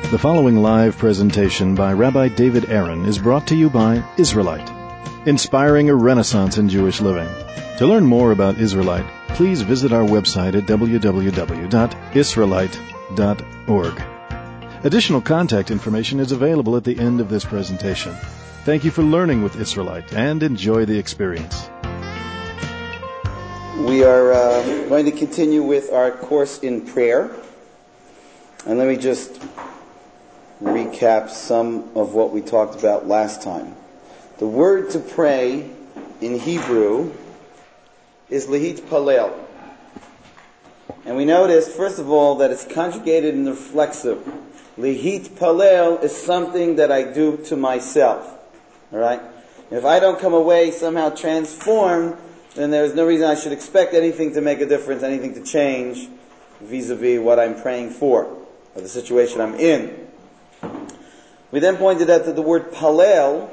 The following live presentation by Rabbi David Aaron is brought to you by Israelite, inspiring a renaissance in Jewish living. To learn more about Israelite, please visit our website at www.israelite.org. Additional contact information is available at the end of this presentation. Thank you for learning with Israelite and enjoy the experience. We are going to continue with our course in prayer. And let me just recap some of what we talked about last time. The word to pray in Hebrew is lehitpalel. And we noticed, first of all, that it's conjugated in the reflexive. Lehitpalel is something that I do to myself. Alright? If I don't come away somehow transformed, then there's no reason I should expect anything to make a difference, anything to change vis-a-vis what I'm praying for, or the situation I'm in. We then pointed out that the word palel,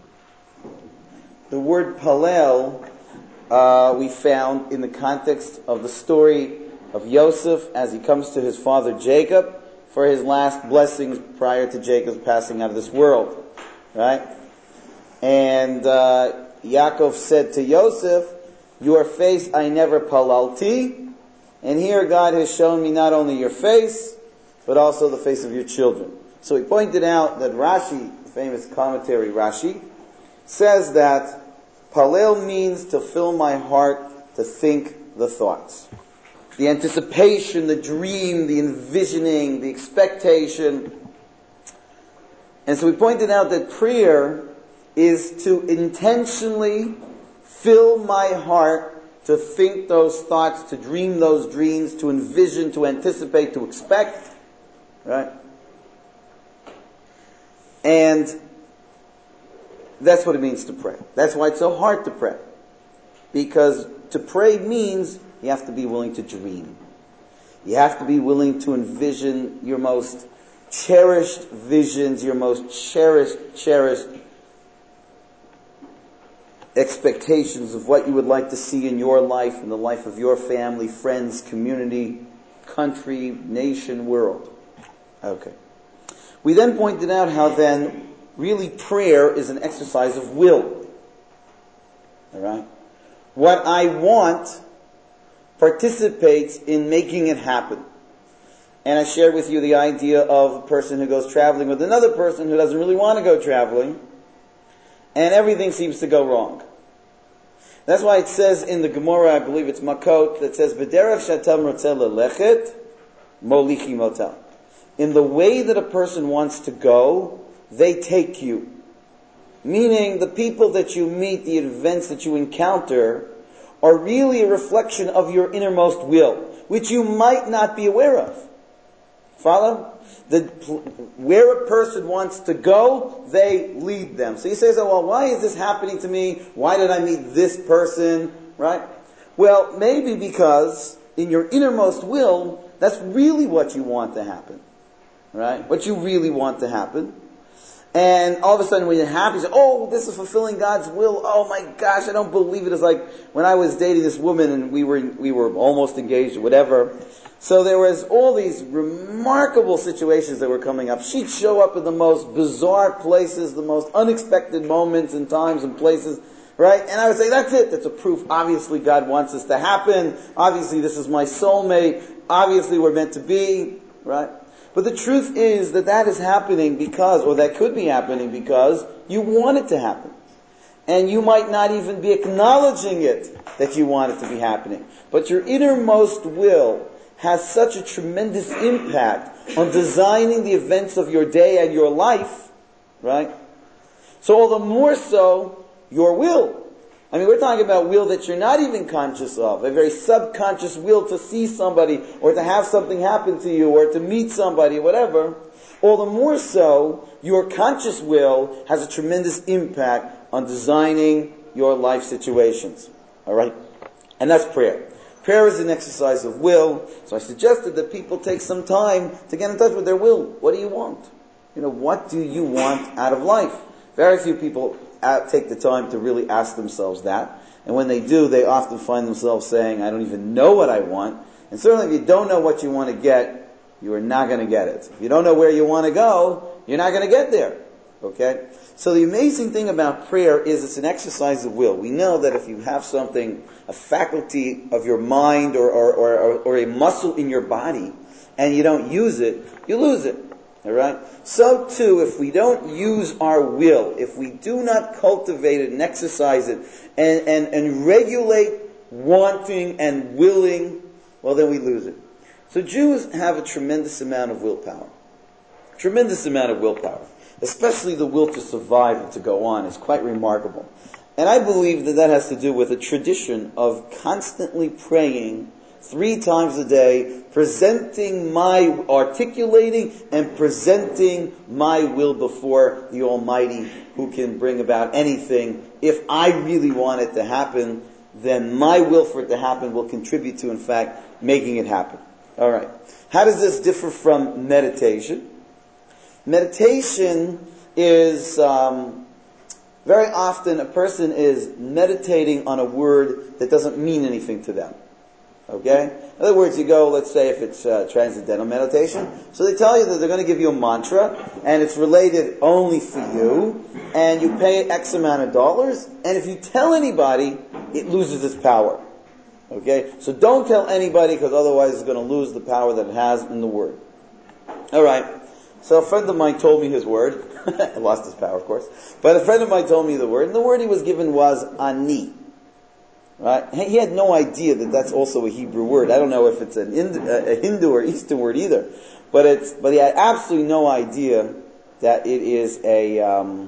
we found in the context of the story of Yosef as he comes to his father Jacob for his last blessings prior to Jacob's passing out of this world. Right? And Yaakov said to Yosef, "Your face I never palalti," and here God has shown me not only your face, but also the face of your children. So he pointed out that Rashi, the famous commentary Rashi, says that palel means to fill my heart, to think the thoughts. The anticipation, the dream, the envisioning, the expectation. And so we pointed out that prayer is to intentionally fill my heart, to think those thoughts, to dream those dreams, to envision, to anticipate, to expect. Right? And that's what it means to pray. That's why it's so hard to pray. Because to pray means you have to be willing to dream. You have to be willing to envision your most cherished visions, your most cherished expectations of what you would like to see in your life, in the life of your family, friends, community, country, nation, world. Okay. We then pointed out how then really prayer is an exercise of will. Alright? What I want participates in making it happen. And I shared with you the idea of a person who goes traveling with another person who doesn't really want to go traveling, and everything seems to go wrong. That's why it says in the Gemara, I believe it's Makot, that says, "B'derech shatam rotzeh lelechet, molichi motam." In the way that a person wants to go, they take you. Meaning, the people that you meet, the events that you encounter, are really a reflection of your innermost will, which you might not be aware of. Follow? Where a person wants to go, they lead them. So you say, well, why is this happening to me? Why did I meet this person? Right? Well, maybe because in your innermost will, that's really what you want to happen. Right? What you really want to happen. And all of a sudden when it happens, you say, oh, this is fulfilling God's will. Oh my gosh, I don't believe it. It's like when I was dating this woman and we were almost engaged or whatever. So there was all these remarkable situations that were coming up. She'd show up in the most bizarre places, the most unexpected moments and times and places, right? And I would say, that's it. That's a proof. Obviously God wants this to happen. Obviously this is my soulmate. Obviously we're meant to be, right? But the truth is that is happening because, or that could be happening because you want it to happen. And you might not even be acknowledging it that you want it to be happening. But your innermost will has such a tremendous impact on designing the events of your day and your life, right? So all the more so, your will. I mean, we're talking about will that you're not even conscious of. A very subconscious will to see somebody, or to have something happen to you, or to meet somebody, whatever. All the more so, your conscious will has a tremendous impact on designing your life situations. Alright? And that's prayer. Prayer is an exercise of will. So I suggested that people take some time to get in touch with their will. What do you want? What do you want out of life? Very few people take the time to really ask themselves that. And when they do, they often find themselves saying, I don't even know what I want. And certainly if you don't know what you want to get, you are not going to get it. If you don't know where you want to go, you're not going to get there. Okay? So the amazing thing about prayer is it's an exercise of will. We know that if you have something, a faculty of your mind or a muscle in your body, and you don't use it, you lose it. Alright? So too, if we don't use our will, if we do not cultivate it and exercise it, and regulate wanting and willing, well then we lose it. So Jews have a tremendous amount of willpower. Tremendous amount of willpower. Especially the will to survive and to go on is quite remarkable. And I believe that has to do with a tradition of constantly praying 3 times a day, articulating and presenting my will before the Almighty, who can bring about anything. If I really want it to happen, then my will for it to happen will contribute to, in fact, making it happen. Alright. How does this differ from meditation? Meditation is, very often a person is meditating on a word that doesn't mean anything to them. Okay? In other words, you go, let's say if it's transcendental meditation, so they tell you that they're going to give you a mantra, and it's related only for you, and you pay X amount of dollars, and if you tell anybody, it loses its power. Okay? So don't tell anybody, because otherwise it's going to lose the power that it has in the word. Alright. So a friend of mine told me his word. I lost his power, of course. But a friend of mine told me the word, and the word he was given was ani. Right? He had no idea that that's also a Hebrew word. I don't know if it's a Hindu or Eastern word either. But he had absolutely no idea that it is a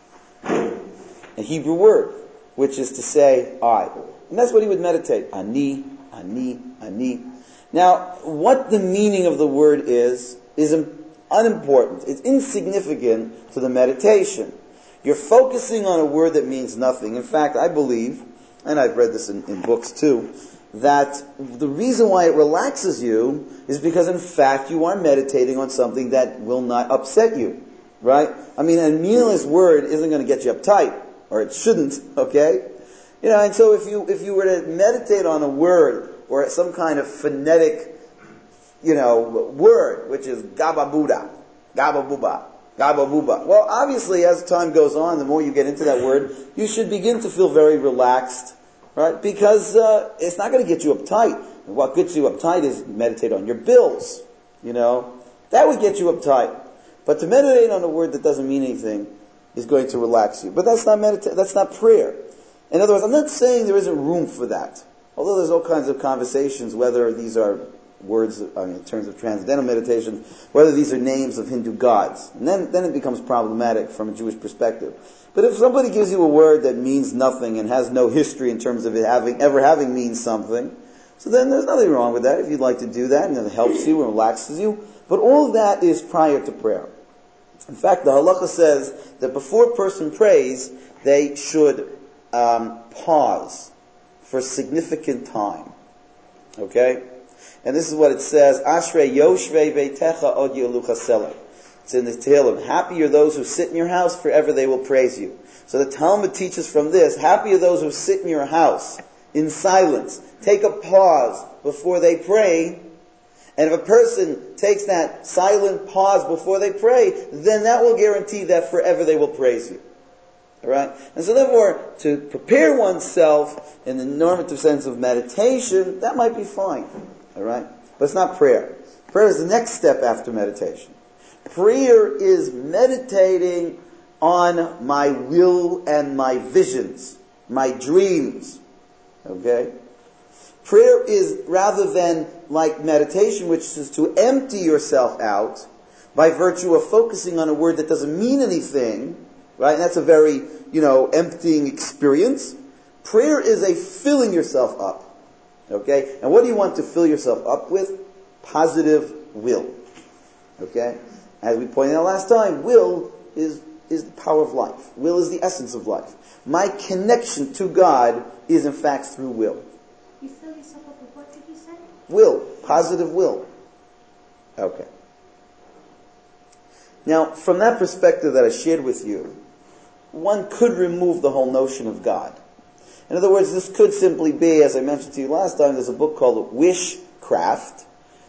Hebrew word, which is to say, I. And that's what he would meditate. Ani, ani, ani. Now, what the meaning of the word is unimportant. It's insignificant to the meditation. You're focusing on a word that means nothing. In fact, I believe, and I've read this in books too, that the reason why it relaxes you is because in fact you are meditating on something that will not upset you. Right? I mean, a meaningless word isn't going to get you uptight, or it shouldn't, okay? And so if you were to meditate on a word, or some kind of phonetic, word, which is gababuda, gababuba, gababuba. Well, obviously, as time goes on, the more you get into that word, you should begin to feel very relaxed, right? Because it's not going to get you uptight. What gets you uptight is meditate on your bills, That would get you uptight. But to meditate on a word that doesn't mean anything is going to relax you. But that's not prayer. In other words, I'm not saying there isn't room for that. Although there's all kinds of conversations, whether these are words, in terms of transcendental meditation, whether these are names of Hindu gods. And then it becomes problematic from a Jewish perspective. But if somebody gives you a word that means nothing and has no history in terms of it ever having means something, so then there's nothing wrong with that if you'd like to do that, and it helps you and relaxes you. But all of that is prior to prayer. In fact, the halacha says that before a person prays, they should pause for significant time. Okay? And this is what it says, Ashrei Yoshvei Beitecha Od Yelucha Selah. It's in the Tehillim. Happy are those who sit in your house, forever they will praise you. So the Talmud teaches from this, happy are those who sit in your house, in silence. Take a pause before they pray. And if a person takes that silent pause before they pray, then that will guarantee that forever they will praise you. Alright? And so therefore, to prepare oneself in the normative sense of meditation, that might be fine. Alright? But it's not prayer. Prayer is the next step after meditation. Prayer is meditating on my will and my visions, my dreams. Okay? Prayer is, rather than like meditation, which is to empty yourself out by virtue of focusing on a word that doesn't mean anything, right? And that's a very, emptying experience. Prayer is a filling yourself up. Okay? And what do you want to fill yourself up with? Positive will. Okay? As we pointed out last time, will is the power of life. Will is the essence of life. My connection to God is in fact through will. You fill yourself up with what did you say? Will. Positive will. Okay. Now, from that perspective that I shared with you, one could remove the whole notion of God. In other words, this could simply be, as I mentioned to you last time, there's a book called Wishcraft,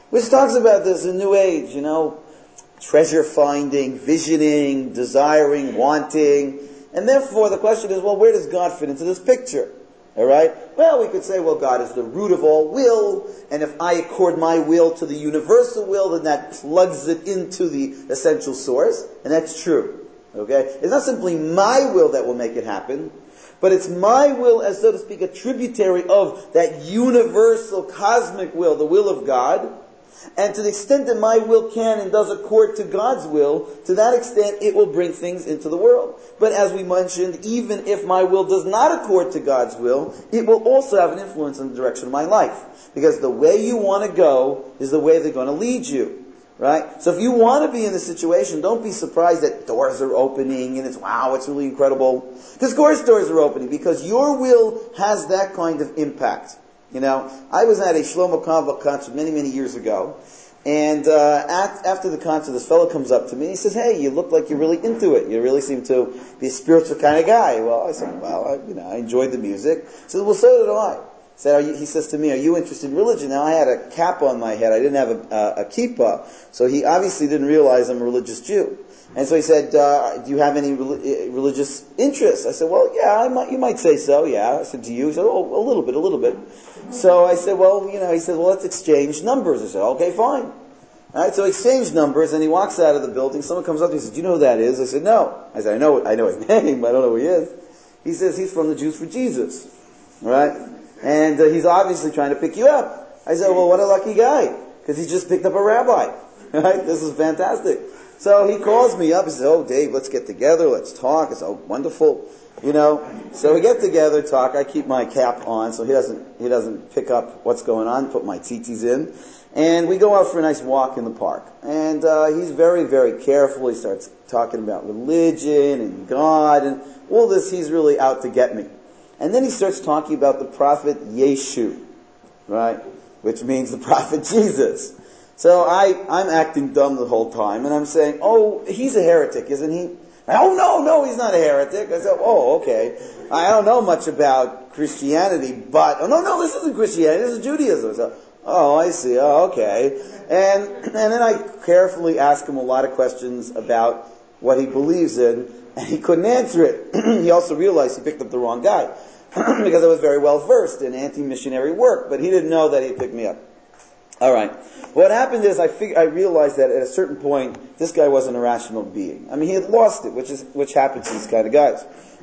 which talks about this in New Age, treasure finding, visioning, desiring, wanting. And therefore the question is, well, where does God fit into this picture? Alright? Well, we could say, well, God is the root of all will, and if I accord my will to the universal will, then that plugs it into the essential source, and that's true. Okay? It's not simply my will that will make it happen, but it's my will as, so to speak, a tributary of that universal cosmic will, the will of God. And to the extent that my will can and does accord to God's will, to that extent it will bring things into the world. But as we mentioned, even if my will does not accord to God's will, it will also have an influence in the direction of my life. Because the way you want to go is the way they're going to lead you. Right? So if you want to be in this situation, don't be surprised that doors are opening and it's really incredible. Because of course doors are opening, because your will has that kind of impact. I was at a Shlomo Carlebach concert many, many years ago, and after the concert, this fellow comes up to me and he says, "Hey, you look like you're really into it. You really seem to be a spiritual kind of guy." Well, I said, I enjoyed the music. He says, "Well, so did I." He says to me, "Are you interested in religion?" Now, I had a cap on my head. I didn't have a kippah, so he obviously didn't realize I'm a religious Jew. And so he said, "Do you have any religious interests?" I said, "Well, yeah, you might say so, yeah." I said, "Do you?" He said, "Oh, a little bit. So I said, "Well, he said, well, let's exchange numbers." I said, "Okay, fine." All right, so we exchanged numbers, and he walks out of the building. Someone comes up to me and says, "Do you know who that is?" I said, "No." I said, I know his name, but I don't know who he is. He says, "He's from the Jews for Jesus." All right? And he's obviously trying to pick you up. I said, "Well, what a lucky guy, because he just picked up a rabbi." Right? This is fantastic. So he calls me up. He says, "Oh, Dave, let's get together. Let's talk." I said, "Oh, wonderful." So we get together, talk. I keep my cap on so he doesn't pick up what's going on. Put my tzitzis in, and we go out for a nice walk in the park. And he's very, very careful. He starts talking about religion and God and all this. He's really out to get me. And then he starts talking about the prophet Yeshu, right? Which means the prophet Jesus. So I'm acting dumb the whole time, and I'm saying, "Oh, he's a heretic, isn't he?" "Oh, no, he's not a heretic." I said, "Oh, okay. I don't know much about Christianity, but..." "Oh, no, this isn't Christianity, this is Judaism." I said, "Oh, I see. Oh, okay." And then I carefully ask him a lot of questions about what he believes in, and he couldn't answer it. He also realized he picked up the wrong guy, because I was very well versed in anti-missionary work, but he didn't know that he picked me up. All right. What happened is I realized that at a certain point, this guy wasn't a rational being. I mean, he had lost it, which happens to these kind of guys.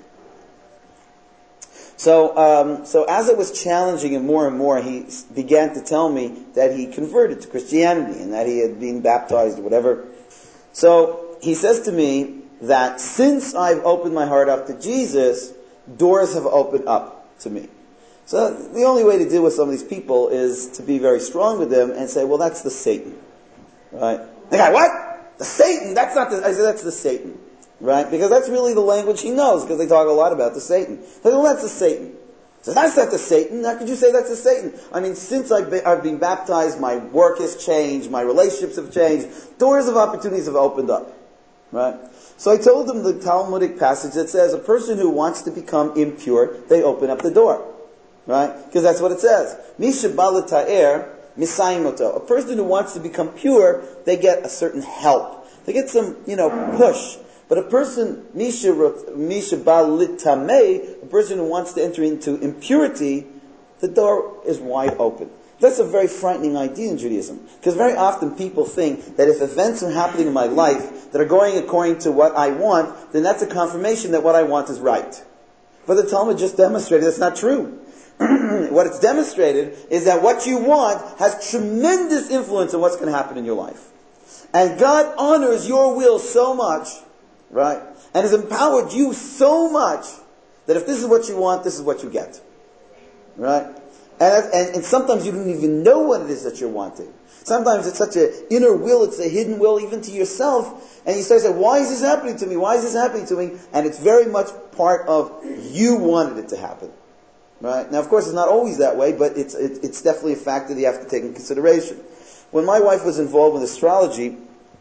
So as it was challenging him more and more, he began to tell me that he converted to Christianity and that he had been baptized or whatever. So he says to me that since I've opened my heart up to Jesus, doors have opened up to me. So the only way to deal with some of these people is to be very strong with them and say, "Well, that's the Satan." Right? The guy, "What? The Satan? That's not the..." I said, "That's the Satan." Right? Because that's really the language he knows, because they talk a lot about the Satan. I said, "Well, that's the Satan." So that's not the Satan. How could you say that's the Satan? I mean, since I've been baptized, my work has changed, my relationships have changed, doors of opportunities have opened up. Right? So I told him the Talmudic passage that says a person who wants to become impure, they open up the door. Right? Because that's what it says. Misha balata'er misayimoto. A person who wants to become pure, they get a certain help. They get some, push. But a person, misha balitameh, a person who wants to enter into impurity, the door is wide open. That's a very frightening idea in Judaism. Because very often people think that if events are happening in my life that are going according to what I want, then that's a confirmation that what I want is right. But the Talmud just demonstrated that's not true. What it's demonstrated is that what you want has tremendous influence on what's going to happen in your life. And God honors your will so much, right? And has empowered you so much that if this is what you want, this is what you get. Right? And sometimes you don't even know what it is that you're wanting. Sometimes it's such an inner will, it's a hidden will even to yourself. And you start saying, "Why is this happening to me? Why is this happening to me?" And it's very much part of you wanted it to happen. Right? Now, of course, it's not always that way, but it's definitely a factor that you have to take into consideration. When my wife was involved with astrology,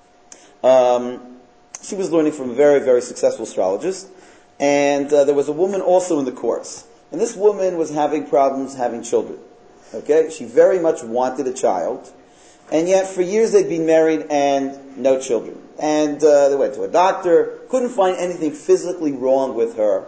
she was learning from a very, very successful astrologist, and there was a woman also in the course. And this woman was having problems having children. Okay? She very much wanted a child, And yet for years they'd been married and no children. And they went to a doctor, couldn't find anything physically wrong with her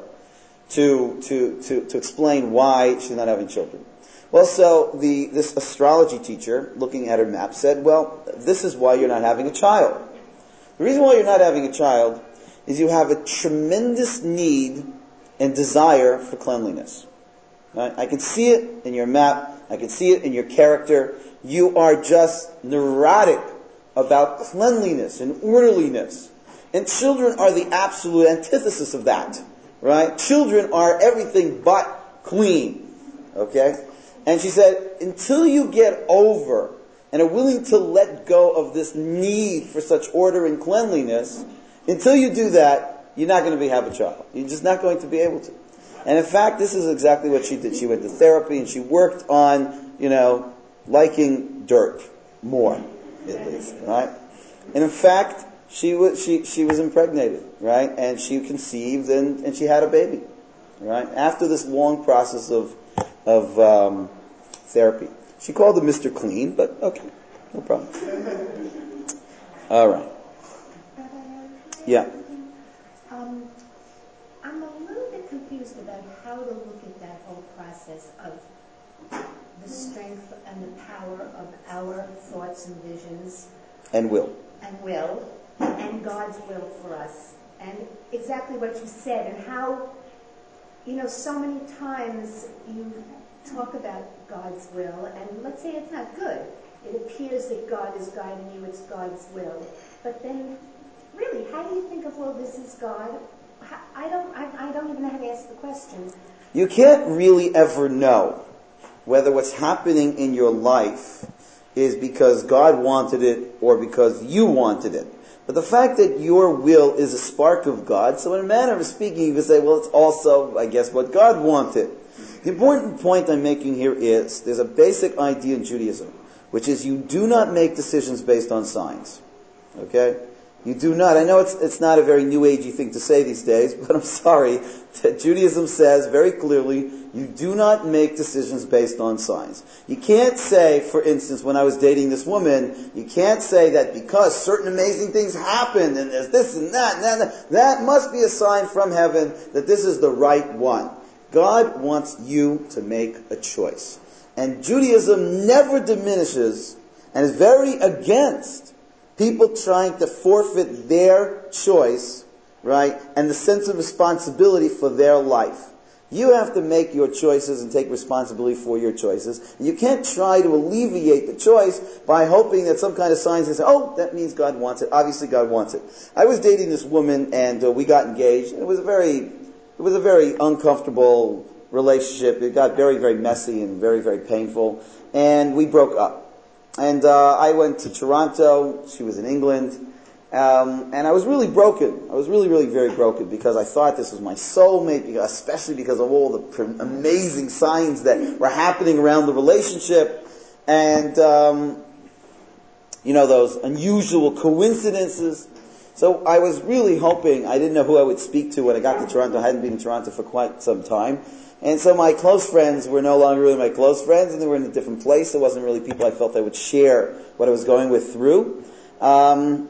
to explain why she's not having children. Well, so this astrology teacher, looking at her map, said, well, this is why you're not having a child. The reason why you're not having a child is you have a tremendous need and desire for cleanliness. Right? I can see it in your map. I can see it in your character. You are just neurotic about cleanliness and orderliness. And children are the absolute antithesis of that. Right? Children are everything but clean. Okay? And she said, until you get over and are willing to let go of this need for such order and cleanliness, until you do that, you're not going to have a child. You're just not going to be able to. And in fact, this is exactly what she did. She went to therapy and she worked on, liking dirt more, at least, right? And in fact, she was impregnated, right? And she conceived and she had a baby, right? After this long process of therapy. She called him Mr. Clean, but okay, no problem. All right. Yeah. I'm a little bit confused about how to look at that whole process of the strength and the power of our thoughts and visions. And will. And God's will for us. And exactly what you said, and how, so many times you talk about God's will, and let's say it's not good. It appears that God is guiding you, it's God's will. But then, really, how do you think of, well, this is God? I don't even know how to ask the question. You can't really ever know whether what's happening in your life is because God wanted it or because you wanted it. But the fact that your will is a spark of God, so in a manner of speaking, you can say, well, it's also, I guess, what God wanted. The important point I'm making here is, there's a basic idea in Judaism, which is you do not make decisions based on signs. Okay? You do not. I know it's not a very new agey thing to say these days, but I'm sorry. Judaism says very clearly, you do not make decisions based on signs. You can't say, for instance, when I was dating this woman, you can't say that because certain amazing things happened and there's this and that must be a sign from heaven that this is the right one. God wants you to make a choice. And Judaism never diminishes and is very against people trying to forfeit their choice, right, and the sense of responsibility for their life. You have to make your choices and take responsibility for your choices. And you can't try to alleviate the choice by hoping that some kind of signs and say, oh, that means God wants it. Obviously God wants it. I was dating this woman and we got engaged. It was a very uncomfortable relationship. It got very, very messy and very, very painful. And we broke up. And I went to Toronto. She was in England. And I was really broken. I was really, really very broken because I thought this was my soulmate, especially because of all the amazing signs that were happening around the relationship. And, those unusual coincidences. So I was really hoping, I didn't know who I would speak to when I got to Toronto. I hadn't been in Toronto for quite some time. And so my close friends were no longer really my close friends, and they were in a different place. It wasn't really people I felt I would share what I was going with through. When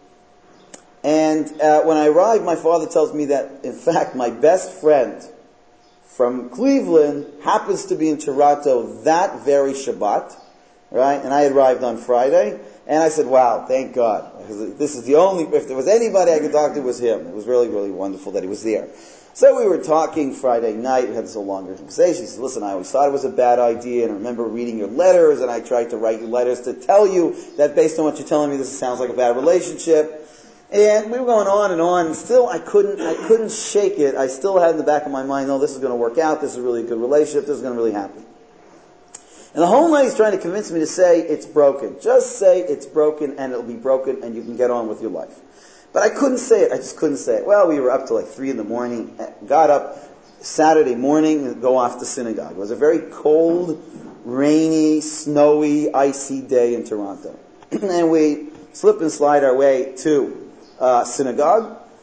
I arrived, my father tells me that, in fact, my best friend from Cleveland happens to be in Toronto that very Shabbat, right? And I had arrived on Friday. And I said, wow, thank God. Because this is the only, if there was anybody I could talk to, it was him. It was really, really wonderful that he was there. So we were talking Friday night. We had this whole longer conversation. He said, listen, I always thought it was a bad idea. And I remember reading your letters. And I tried to write you letters to tell you that based on what you're telling me, this sounds like a bad relationship. And we were going on. And still I couldn't shake it. I still had in the back of my mind, no, this is going to work out. This is really a good relationship. This is going to really happen. And the whole night he's trying to convince me to say it's broken. Just say it's broken and it'll be broken and you can get on with your life. But I couldn't say it. I just couldn't say it. Well, we were up till like 3 a.m. Got up Saturday morning and go off to synagogue. It was a very cold, rainy, snowy, icy day in Toronto. And we slip and slide our way to synagogue.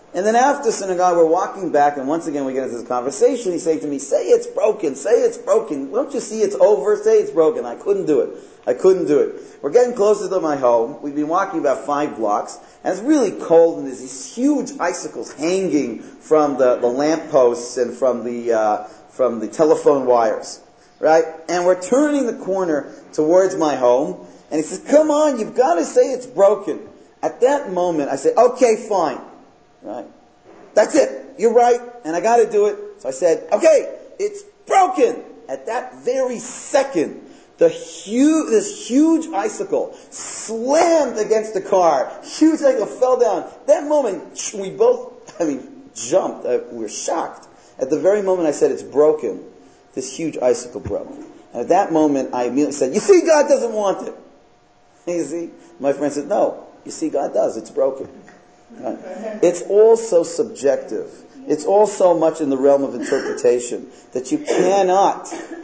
And then after synagogue, we're walking back, and once again we get into this conversation. He's saying to me, say it's broken, say it's broken. Don't you see it's over? Say it's broken. I couldn't do it. We're getting closer to my home. We've been walking about 5 blocks, and it's really cold, and there's these huge icicles hanging from the lampposts and from the telephone wires, right? And we're turning the corner towards my home, and he says, come on, you've got to say it's broken. At that moment, I say, okay, fine. Right? That's it. You're right, and I got to do it. So I said, okay, it's broken. At that very second, this huge icicle slammed against the car. Huge icicle fell down. That moment, we both, jumped. We were shocked. At the very moment I said it's broken, this huge icicle broke. And at that moment, I immediately said, you see, God doesn't want it. You see? My friend said, no, you see, God does. It's broken. Right? It's all so subjective. It's all so much in the realm of interpretation that you cannot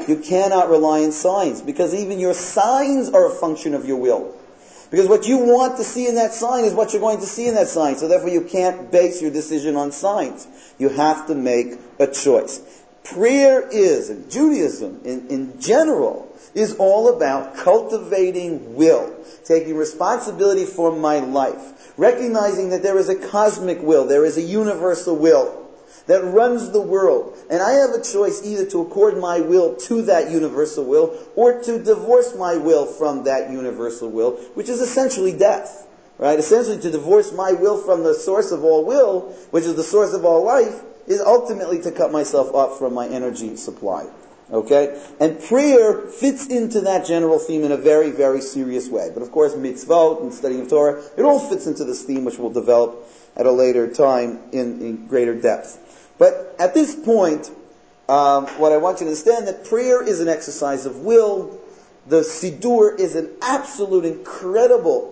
rely on signs, because even your signs are a function of your will. Because what you want to see in that sign is what you're going to see in that sign. So therefore you can't base your decision on signs. You have to make a choice. Prayer is, and Judaism in general, is all about cultivating will, taking responsibility for my life, recognizing that there is a cosmic will, there is a universal will that runs the world. And I have a choice either to accord my will to that universal will or to divorce my will from that universal will, which is essentially death. Right? Essentially to divorce my will from the source of all will, which is the source of all life, is ultimately to cut myself off from my energy supply. Okay? And prayer fits into that general theme in a very, very serious way. But of course, mitzvot and studying of Torah, it all fits into this theme, which we'll develop at a later time in greater depth. But at this point, what I want you to understand, that prayer is an exercise of will. The Siddur is an absolute incredible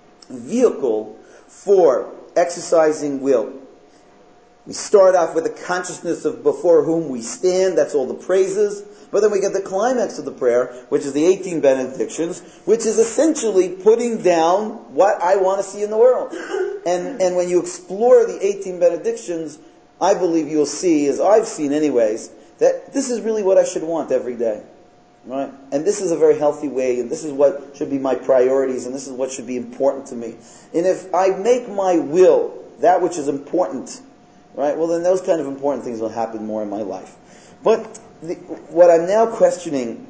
vehicle for exercising will. We start off with the consciousness of before whom we stand, that's all the praises. But then we get the climax of the prayer, which is the 18 benedictions, which is essentially putting down what I want to see in the world. And when you explore the 18 benedictions, I believe you'll see, as I've seen anyways, that this is really what I should want every day. Right? And this is a very healthy way, and this is what should be my priorities, and this is what should be important to me. And if I make my will that which is important, right, well then those kind of important things will happen more in my life. But what I'm now questioning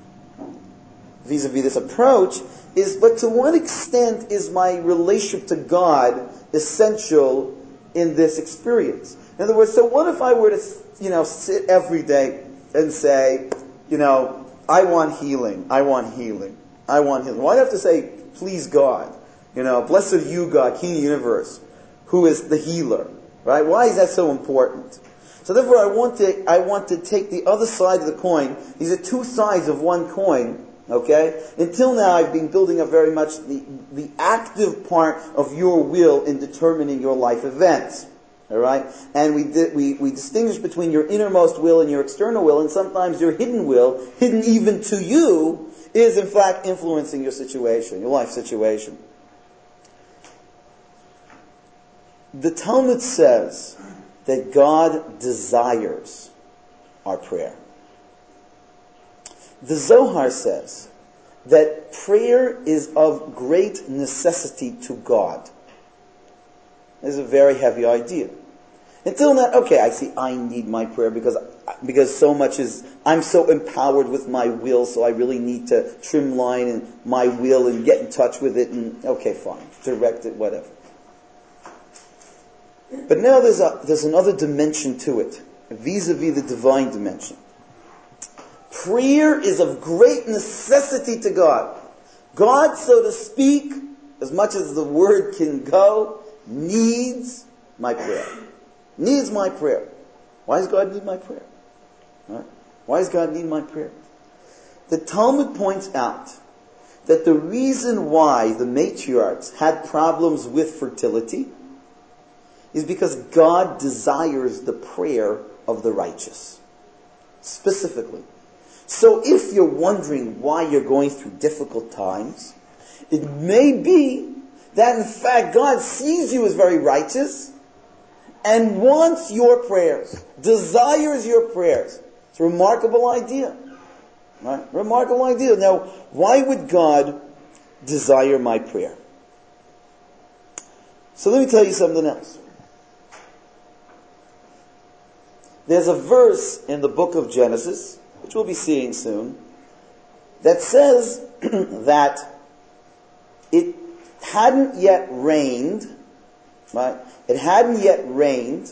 vis-a-vis this approach is, but to what extent is my relationship to God essential in this experience? In other words, so what if I were to, sit every day and say, I want healing. Why do I have to say, please God? Blessed are you, God, King of the universe, who is the healer, right? Why is that so important? So therefore I want to take the other side of the coin. These are two sides of one coin, okay? Until now I've been building up very much the active part of your will in determining your life events. All right, and we distinguish between your innermost will and your external will, and sometimes your hidden will, hidden even to you, is in fact influencing your situation, your life situation. The Talmud says that God desires our prayer. The Zohar says that prayer is of great necessity to God. This is a very heavy idea. Until now, okay, I see I need my prayer because so much is, I'm so empowered with my will, so I really need to trimline in my will and get in touch with it, and okay, fine, direct it, whatever. But now there's another dimension to it, vis-a-vis the divine dimension. Prayer is of great necessity to God. God, so to speak, as much as the word can go, needs my prayer. Needs my prayer. Why does God need my prayer? Right? Why does God need my prayer? The Talmud points out that the reason why the matriarchs had problems with fertility is because God desires the prayer of the righteous. Specifically. So if you're wondering why you're going through difficult times, it may be that in fact God sees you as very righteous, and wants your prayers, desires your prayers. It's a remarkable idea. Right? Remarkable idea. Now, why would God desire my prayer? So let me tell you something else. There's a verse in the book of Genesis, which we'll be seeing soon, that says that it hadn't yet rained, right? It hadn't yet rained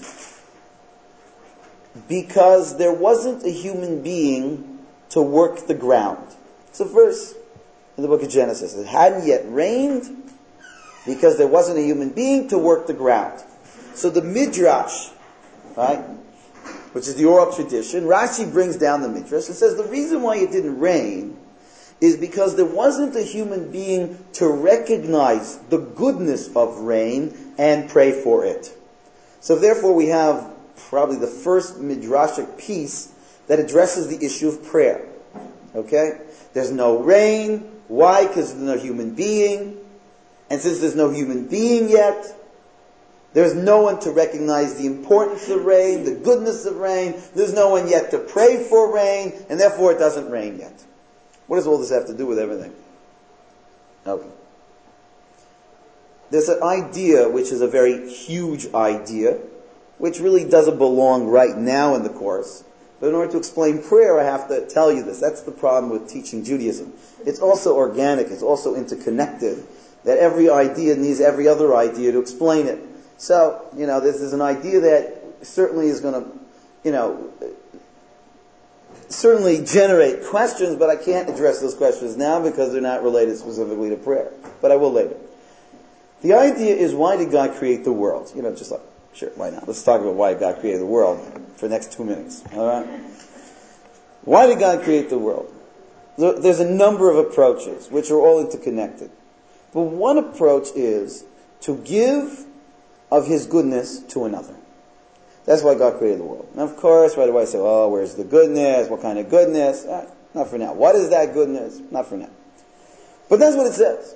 because there wasn't a human being to work the ground. It's a verse in the book of Genesis. It hadn't yet rained because there wasn't a human being to work the ground. So the Midrash, right, which is the oral tradition, Rashi brings down the Midrash and says the reason why it didn't rain is because there wasn't a human being to recognize the goodness of rain and pray for it. So therefore we have probably the first Midrashic piece that addresses the issue of prayer. Okay? There's no rain. Why? Because there's no human being. And since there's no human being yet, there's no one to recognize the importance of rain, the goodness of rain. There's no one yet to pray for rain, and therefore it doesn't rain yet. What does all this have to do with everything? Okay. There's an idea, which is a very huge idea, which really doesn't belong right now in the course. But in order to explain prayer, I have to tell you this. That's the problem with teaching Judaism. It's also organic. It's also interconnected. That every idea needs every other idea to explain it. So, this is an idea that certainly is going to, certainly generate questions, but I can't address those questions now because they're not related specifically to prayer. But I will later. The idea is, why did God create the world? Just like, sure, why not? Let's talk about why God created the world for the next 2 minutes. All right? Why did God create the world? There's a number of approaches, which are all interconnected. But one approach is to give of His goodness to another. That's why God created the world. And of course, right away I say, oh, where's the goodness? What kind of goodness? Not for now. What is that goodness? Not for now. But that's what it says.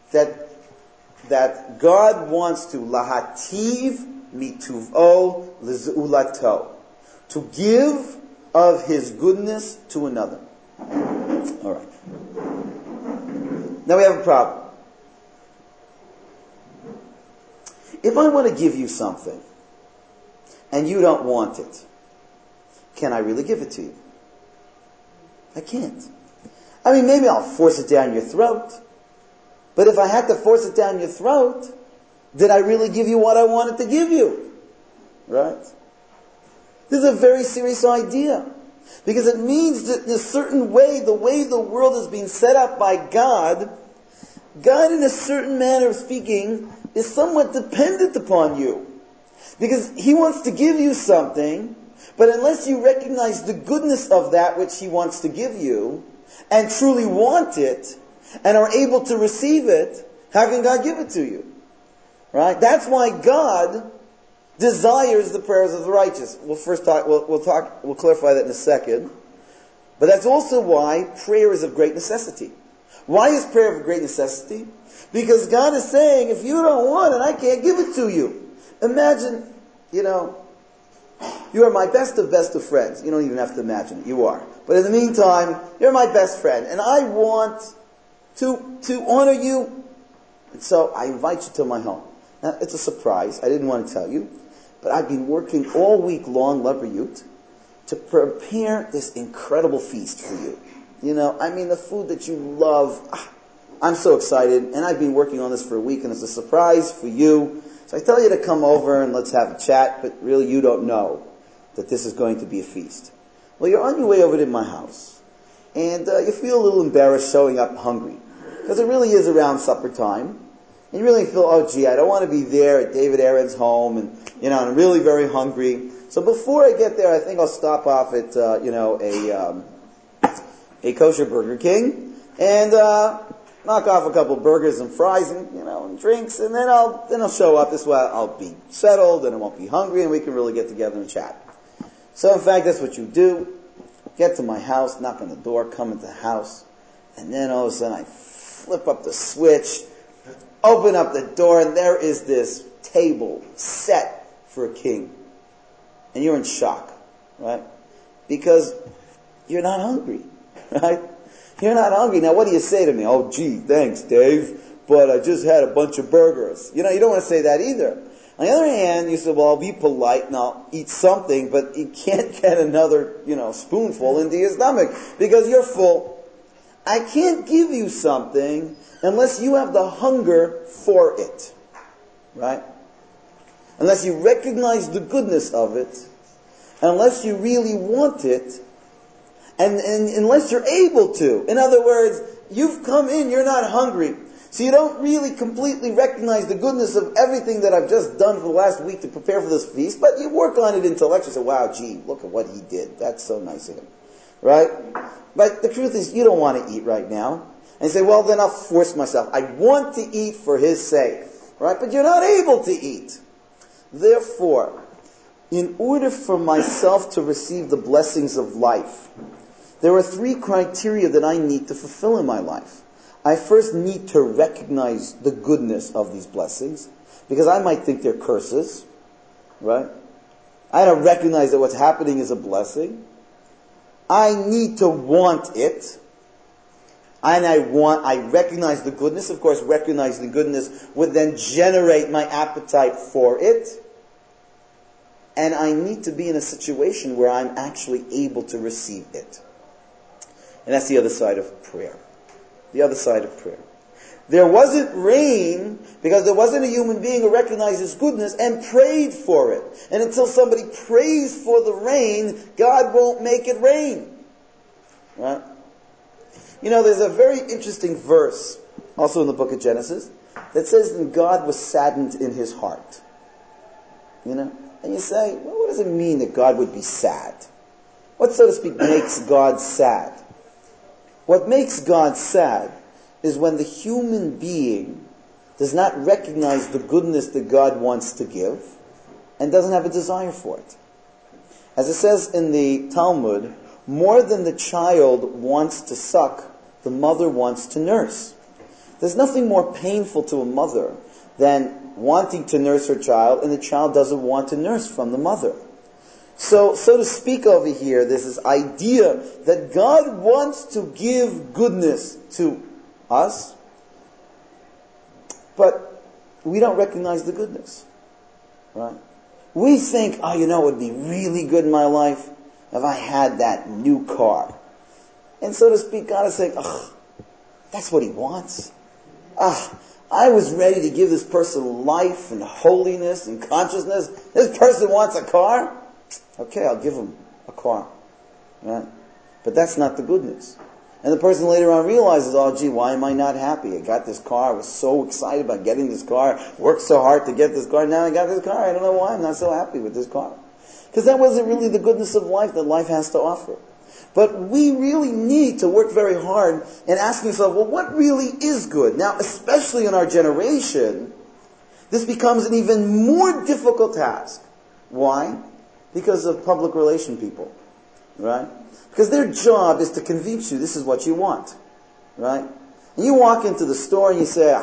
That God wants to lahativ mituvo lezulato. To give of His goodness to another. All right. Now we have a problem. If I want to give you something, and you don't want it, can I really give it to you? I can't. I mean, maybe I'll force it down your throat. But if I had to force it down your throat, did I really give you what I wanted to give you? Right? This is a very serious idea. Because it means that in a certain way, the way the world is being set up by God, God in a certain manner of speaking is somewhat dependent upon you. Because He wants to give you something, but unless you recognize the goodness of that which He wants to give you, and truly want it, and are able to receive it, how can God give it to you? Right? That's why God desires the prayers of the righteous. We'll clarify that in a second. But that's also why prayer is of great necessity. Why is prayer of great necessity? Because God is saying, if you don't want it, I can't give it to you. Imagine, you are my best of friends. You don't even have to imagine it. You are. But in the meantime, you're my best friend. And I want to honor you. And so I invite you to my home. Now, it's a surprise. I didn't want to tell you. But I've been working all week long, Lebriyut, to prepare this incredible feast for you. The food that you love. I'm so excited. And I've been working on this for a week, and it's a surprise for you. So I tell you to come over and let's have a chat, but really you don't know that this is going to be a feast. Well, you're on your way over to my house, and you feel a little embarrassed showing up hungry, because it really is around supper time. And you really feel, oh gee, I don't want to be there at David Aaron's home, and I'm really very hungry. So before I get there, I think I'll stop off at a kosher Burger King, and knock off a couple burgers and fries and drinks, and then I'll show up. This way I'll be settled and I won't be hungry, and we can really get together and chat. So in fact, that's what you do. Get to my house, knock on the door, come into the house, and then all of a sudden I flip up the switch, open up the door, and there is this table set for a king. And you're in shock, right? Because you're not hungry, right? You're not hungry. Now what do you say to me? Oh, gee, thanks, Dave, but I just had a bunch of burgers. You don't want to say that either. On the other hand, you say, well, I'll be polite and I'll eat something, but you can't get another, spoonful into your stomach because you're full. I can't give you something unless you have the hunger for it, right? Unless you recognize the goodness of it, unless you really want it, and unless you're able to. In other words, you've come in, you're not hungry. So you don't really completely recognize the goodness of everything that I've just done for the last week to prepare for this feast, but you work on it intellectually. Say, wow, gee, look at what he did. That's so nice of him. Right? But the truth is, you don't want to eat right now. And you say, well, then I'll force myself. I want to eat for his sake. Right? But you're not able to eat. Therefore, in order for myself to receive the blessings of life, there are 3 criteria that I need to fulfill in my life. I first need to recognize the goodness of these blessings, because I might think they're curses, right? I don't recognize that what's happening is a blessing. I need to want it. And I recognize the goodness. Of course, recognizing the goodness would then generate my appetite for it. And I need to be in a situation where I'm actually able to receive it. And that's the other side of prayer. The other side of prayer. There wasn't rain because there wasn't a human being who recognized His goodness and prayed for it. And until somebody prays for the rain, God won't make it rain. Right? There's a very interesting verse, also in the book of Genesis, that says that God was saddened in His heart. And you say, well, what does it mean that God would be sad? What, so to speak, makes God sad? What makes God sad is when the human being does not recognize the goodness that God wants to give and doesn't have a desire for it. As it says in the Talmud, more than the child wants to suck, the mother wants to nurse. There's nothing more painful to a mother than wanting to nurse her child and the child doesn't want to nurse from the mother. So to speak over here, there's this idea that God wants to give goodness to us, but we don't recognize the goodness, right? We think, it would be really good in my life if I had that new car. And so to speak, God is saying, that's what He wants. I was ready to give this person life and holiness and consciousness. This person wants a car? Okay, I'll give him a car. Right? But that's not the goodness. And the person later on realizes, why am I not happy? I got this car. I was so excited about getting this car. Worked so hard to get this car. Now I got this car. I don't know why I'm not so happy with this car. Because that wasn't really the goodness of life that life has to offer. But we really need to work very hard and ask yourself, well, what really is good? Now, especially in our generation, this becomes an even more difficult task. Why? Because of public relation people, right? Because their job is to convince you this is what you want, right? And you walk into the store and you say,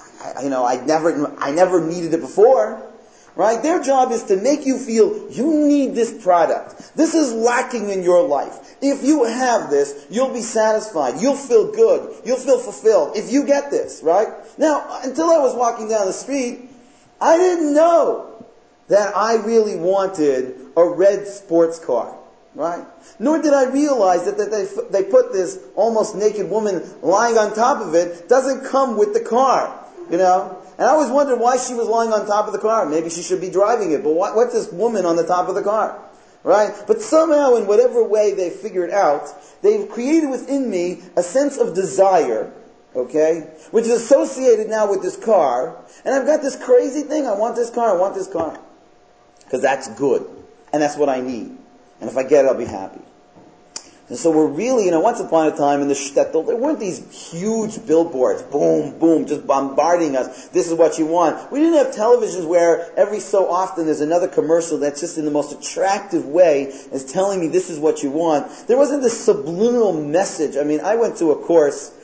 I never needed it before, right? Their job is to make you feel you need this product. This is lacking in your life. If you have this, you'll be satisfied. You'll feel good. You'll feel fulfilled if you get this, right? Now, until I was walking down the street, I didn't know that I really wanted a red sports car, right? Nor did I realize that they put this almost naked woman lying on top of it doesn't come with the car, And I always wondered why she was lying on top of the car. Maybe she should be driving it, but what's this woman on the top of the car, right? But somehow, in whatever way they figured out, they've created within me a sense of desire, okay, which is associated now with this car, and I've got this crazy thing, I want this car, because that's good, and that's what I need, and if I get it, I'll be happy. And so we're really, once upon a time in the shtetl, there weren't these huge billboards, boom, boom, just bombarding us, this is what you want. We didn't have televisions where every so often there's another commercial that's just in the most attractive way is telling me this is what you want. There wasn't this subliminal message. I went to a course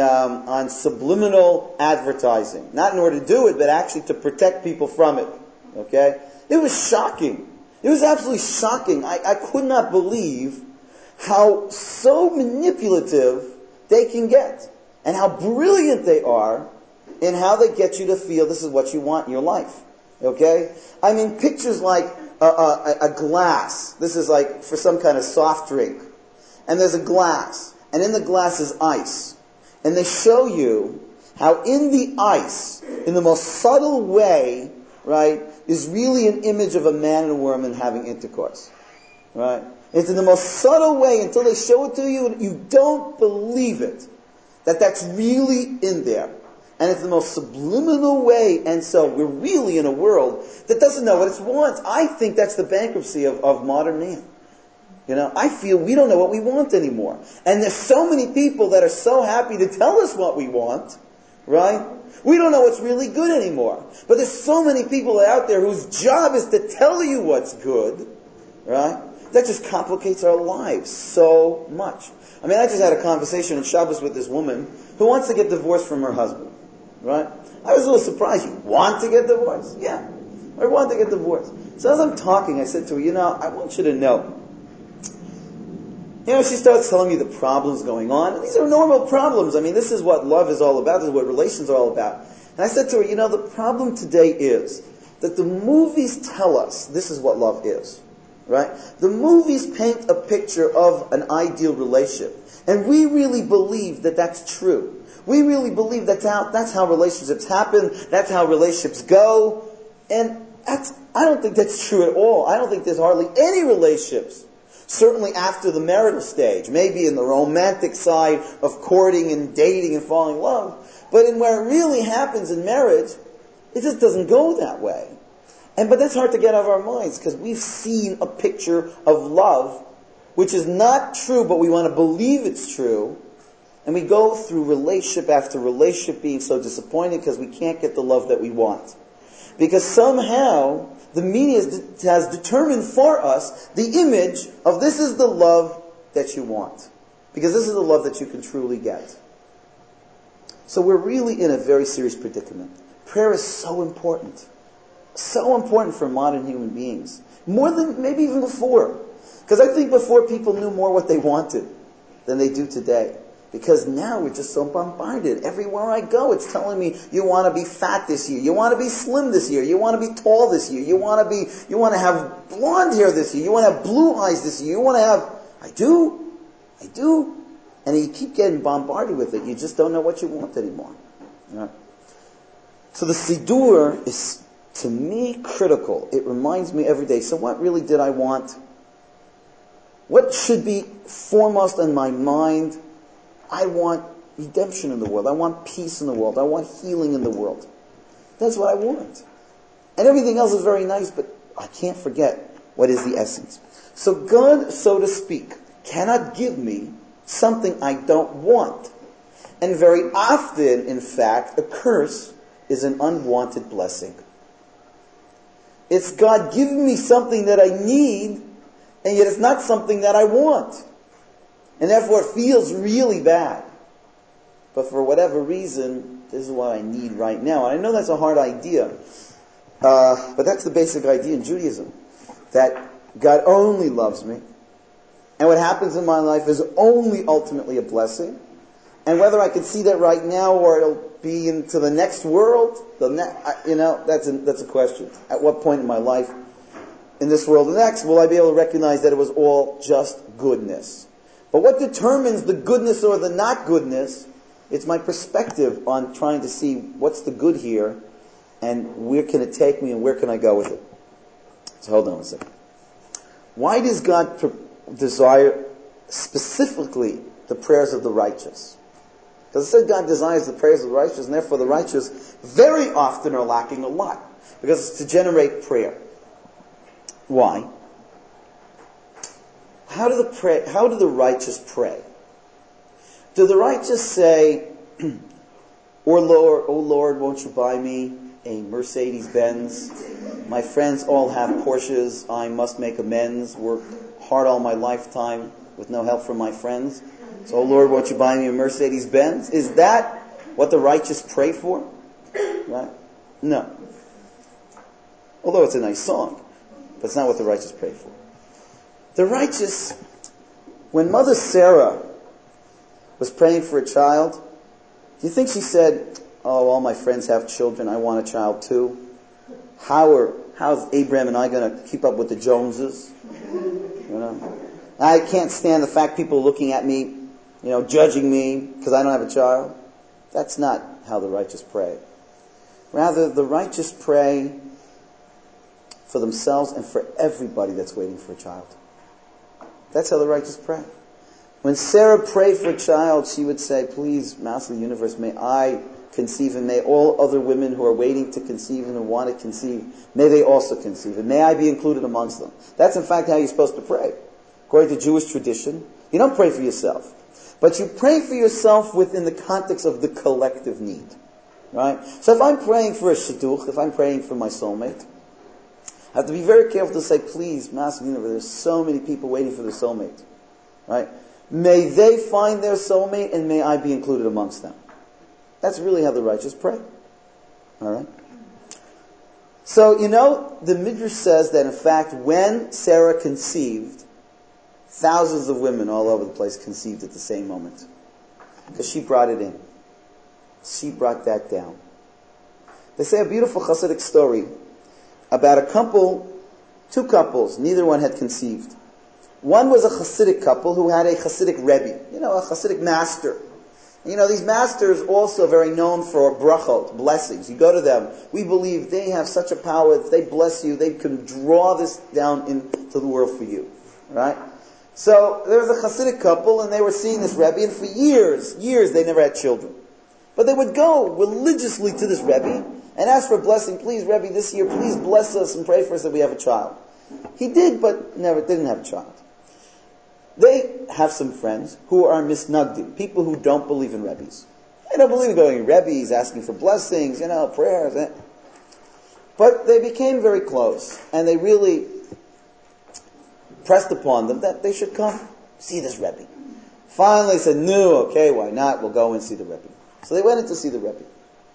on subliminal advertising. Not in order to do it, but actually to protect people from it. Okay? It was shocking. It was absolutely shocking. I could not believe how so manipulative they can get and how brilliant they are in how they get you to feel this is what you want in your life. Okay? I mean, pictures like a glass. This is like for some kind of soft drink. And there's a glass. And in the glass is ice. And they show you how in the ice, in the most subtle way, right, is really an image of a man and a woman having intercourse. Right? It's in the most subtle way until they show it to you and you don't believe it. That's really in there. And it's the most subliminal way. And so we're really in a world that doesn't know what it wants. I think that's the bankruptcy of modern man. You know, I feel we don't know what we want anymore. And there's so many people that are so happy to tell us what we want, right? We don't know what's really good anymore. But there's so many people out there whose job is to tell you what's good, right? That just complicates our lives so much. I mean, I just had a conversation on Shabbos with this woman who wants to get divorced from her husband, right? I was a little surprised. You want to get divorced? Yeah, I want to get divorced. So as I'm talking, I said to her, I want you to know, she starts telling me the problems going on. And these are normal problems. I mean, this is what love is all about. This is what relations are all about. And I said to her, the problem today is that the movies tell us this is what love is. Right? The movies paint a picture of an ideal relationship. And we really believe that that's true. We really believe that's how relationships happen. That's how relationships go. And I don't think that's true at all. I don't think there's hardly any relationships, certainly after the marital stage, maybe in the romantic side of courting and dating and falling in love. But in where it really happens in marriage, it just doesn't go that way. But that's hard to get out of our minds because we've seen a picture of love which is not true, but we want to believe it's true. And we go through relationship after relationship being so disappointed because we can't get the love that we want. Because somehow the media has determined for us the image of this is the love that you want. Because this is the love that you can truly get. So we're really in a very serious predicament. Prayer is so important. So important for modern human beings. More than maybe even before. Because I think before people knew more what they wanted than they do today. Because now we're just so bombarded. Everywhere I go, it's telling me you want to be fat this year. You want to be slim this year. You want to be tall this year. You want to have blonde hair this year. You want to have blue eyes this year. You want to have, I do. And you keep getting bombarded with it. You just don't know what you want anymore. Right? So the Siddur is, to me, critical. It reminds me every day, so what really did I want? What should be foremost in my mind? I want redemption in the world. I want peace in the world. I want healing in the world. That's what I want. And everything else is very nice, but I can't forget what is the essence. So God, so to speak, cannot give me something I don't want. And very often, in fact, a curse is an unwanted blessing. It's God giving me something that I need, and yet it's not something that I want. And therefore it feels really bad. But for whatever reason, this is what I need right now. And I know that's a hard idea. But that's the basic idea in Judaism. That God only loves me. And what happens in my life is only ultimately a blessing. And whether I can see that right now or it'll be into the next world, that's a question. At what point in my life, in this world and next, will I be able to recognize that it was all just goodness? But what determines the goodness or the not goodness, it's my perspective on trying to see what's the good here and where can it take me and where can I go with it. So hold on a second. Why does God desire specifically the prayers of the righteous? Because it said God desires the prayers of the righteous, and therefore the righteous very often are lacking a lot. Because it's to generate prayer. Why? How do the righteous pray? Do the righteous say, "Oh Lord, won't you buy me a Mercedes-Benz? My friends all have Porsches. I must make amends. Worked hard all my lifetime with no help from my friends. So, oh Lord, won't you buy me a Mercedes-Benz?" Is that what the righteous pray for? Right? No. Although it's a nice song, but it's not what the righteous pray for. The righteous, when Mother Sarah was praying for a child, do you think she said, oh, all my friends have children, I want a child too? How's Abraham and I going to keep up with the Joneses? You know, I can't stand the fact people are looking at me, judging me because I don't have a child. That's not how the righteous pray. Rather, the righteous pray for themselves and for everybody that's waiting for a child. That's how the righteous pray. When Sarah prayed for a child, she would say, please, Master of the universe, may I conceive, and may all other women who are waiting to conceive and who want to conceive, may they also conceive, and may I be included amongst them. That's in fact how you're supposed to pray. According to Jewish tradition, you don't pray for yourself, but you pray for yourself within the context of the collective need. Right? So if I'm praying for a shidduch, if I'm praying for my soulmate, I have to be very careful to say, please, Master of the universe, there's so many people waiting for their soulmate. Right? May they find their soulmate, and may I be included amongst them. That's really how the righteous pray. Alright? So, the Midrash says that in fact, when Sarah conceived, thousands of women all over the place conceived at the same moment. Because she brought it in. She brought that down. They say a beautiful Hasidic story about a couple, two couples, neither one had conceived. One was a Hasidic couple who had a Hasidic Rebbe, a Hasidic master. These masters also very known for brachot, blessings. You go to them, we believe they have such a power, if they bless you, they can draw this down into the world for you. Right? So there was a Hasidic couple, and they were seeing this Rebbe, and for years, they never had children. But they would go religiously to this Rebbe and ask for a blessing. Please, Rebbe, this year, please bless us and pray for us that we have a child. He did, but didn't have a child. They have some friends who are misnagdim, people who don't believe in Rebbes. They don't believe in going to Rebbes, asking for blessings, prayers. But they became very close, and they really pressed upon them that they should come see this Rebbe. Finally, they said, no, okay, why not? We'll go and see the Rebbe. So they went in to see the Rebbe.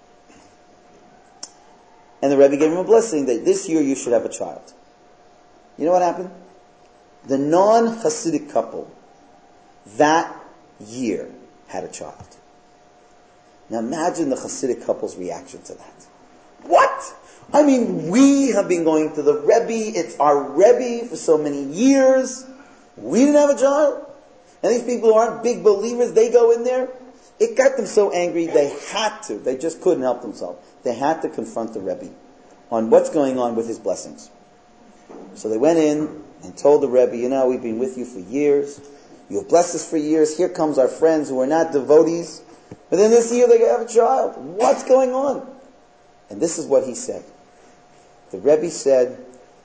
And the Rebbe gave him a blessing that this year you should have a child. You know what happened? The non-Hasidic couple that year had a child. Now imagine the Hasidic couple's reaction to that. What? I mean, we have been going to the Rebbe, it's our Rebbe for so many years. We didn't have a child? And these people who aren't big believers, they go in there. It got them so angry, they just couldn't help themselves. They had to confront the Rebbe on what's going on with his blessings. So they went in and told the Rebbe, we've been with you for years. You have blessed us for years. Here comes our friends who are not devotees. But then this year they have a child. What's going on? And this is what he said. The Rebbe said,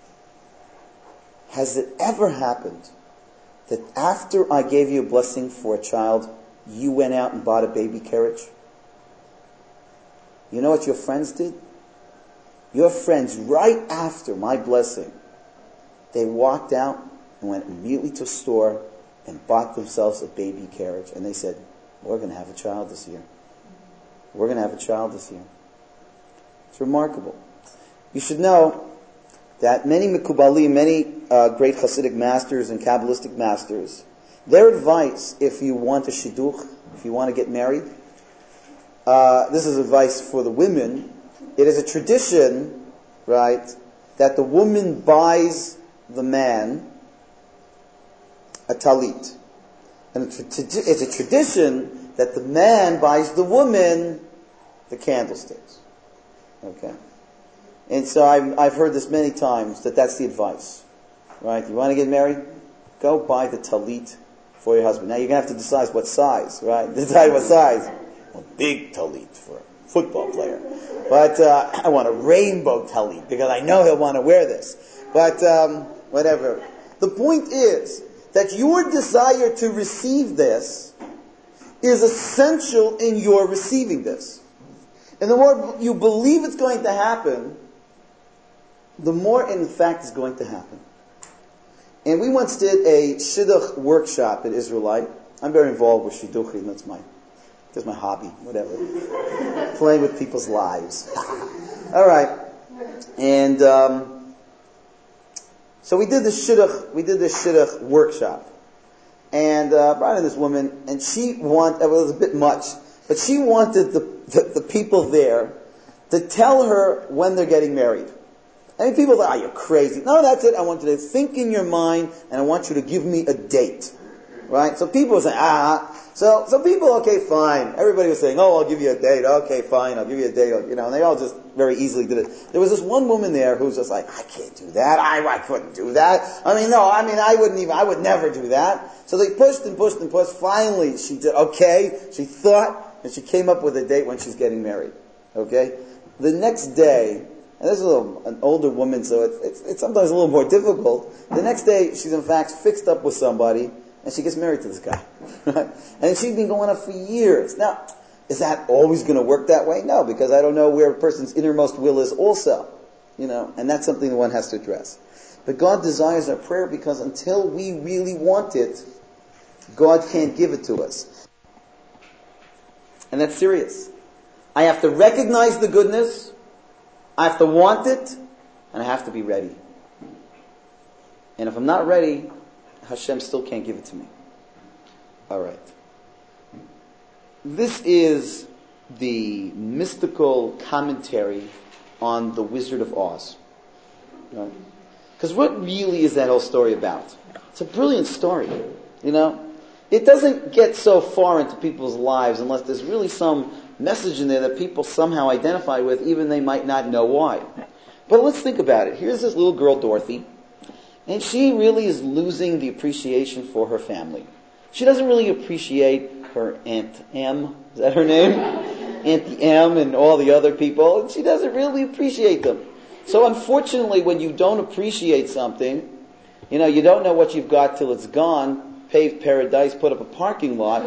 has it ever happened that after I gave you a blessing for a child, you went out and bought a baby carriage? You know what your friends did? Your friends, right after my blessing, they walked out and went immediately to a store and bought themselves a baby carriage. And they said, we're going to have a child this year. We're going to have a child this year. It's remarkable. You should know that many Mekubalim, many great Hasidic masters and Kabbalistic masters, their advice, if you want a shidduch, if you want to get married, this is advice for the women. It is a tradition, right, that the woman buys the man a talit. And it's a tradition that the man buys the woman the candlesticks. Okay? And so I've heard this many times, that's the advice. Right? You want to get married? Go buy the talit for your husband. Now you're going to have to decide what size, right? Decide what size. A big talit for a football player. But I want a rainbow talit because I know he'll want to wear this. But whatever. The point is that your desire to receive this is essential in your receiving this. And the more you believe it's going to happen, the more in fact is going to happen. And we once did a shidduch workshop at Israelite. I'm very involved with shidduchim. That's my hobby, whatever. Playing with people's lives. All right. And So we did the shidduch workshop. And brought in this woman, and she wanted, it was a bit much, but she wanted the people there to tell her when they're getting married. I mean, people thought, you're crazy. No, that's it. I want you to think in your mind, and I want you to give me a date. Right? So people were saying, So people, okay, fine. Everybody was saying, I'll give you a date. Okay, fine, I'll give you a date. And they all just very easily did it. There was this one woman there who was just like, I can't do that. I couldn't do that. I would never do that. So they pushed and pushed and pushed. Finally, she did, okay. She thought, and she came up with a date when she's getting married. Okay? The next day, and this is an older woman, so it's sometimes a little more difficult. The next day, she's in fact fixed up with somebody, and she gets married to this guy. Right? And she's been going on for years. Now, is that always going to work that way? No, because I don't know where a person's innermost will is also. And that's something that one has to address. But God desires our prayer because until we really want it, God can't give it to us. And that's serious. I have to recognize the goodness, I have to want it, and I have to be ready. And if I'm not ready, Hashem still can't give it to me. Alright. This is the mystical commentary on The Wizard of Oz. Right? Because what really is that whole story about? It's a brilliant story. It doesn't get so far into people's lives unless there's really some message in there that people somehow identify with, even they might not know why. But let's think about it. Here's this little girl, Dorothy, and she really is losing the appreciation for her family. She doesn't really appreciate her Aunt M. Is that her name? Auntie M and all the other people. And she doesn't really appreciate them. So unfortunately, when you don't appreciate something, you don't know what you've got till it's gone. Paved paradise, put up a parking lot.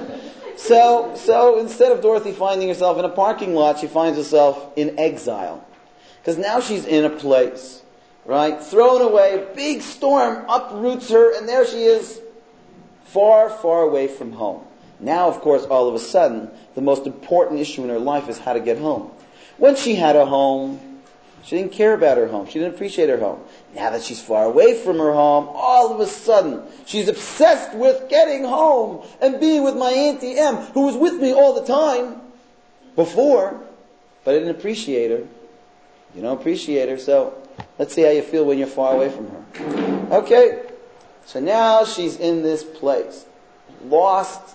So instead of Dorothy finding herself in a parking lot, she finds herself in exile. Because now she's in a place, right? Thrown away, a big storm uproots her, and there she is, far, far away from home. Now, of course, all of a sudden, the most important issue in her life is how to get home. When she had a home, she didn't care about her home. She didn't appreciate her home. Now that she's far away from her home, all of a sudden, she's obsessed with getting home and being with my Auntie M, who was with me all the time before, but I didn't appreciate her. You don't appreciate her, so let's see how you feel when you're far away from her. Okay, so now she's in this place. Lost.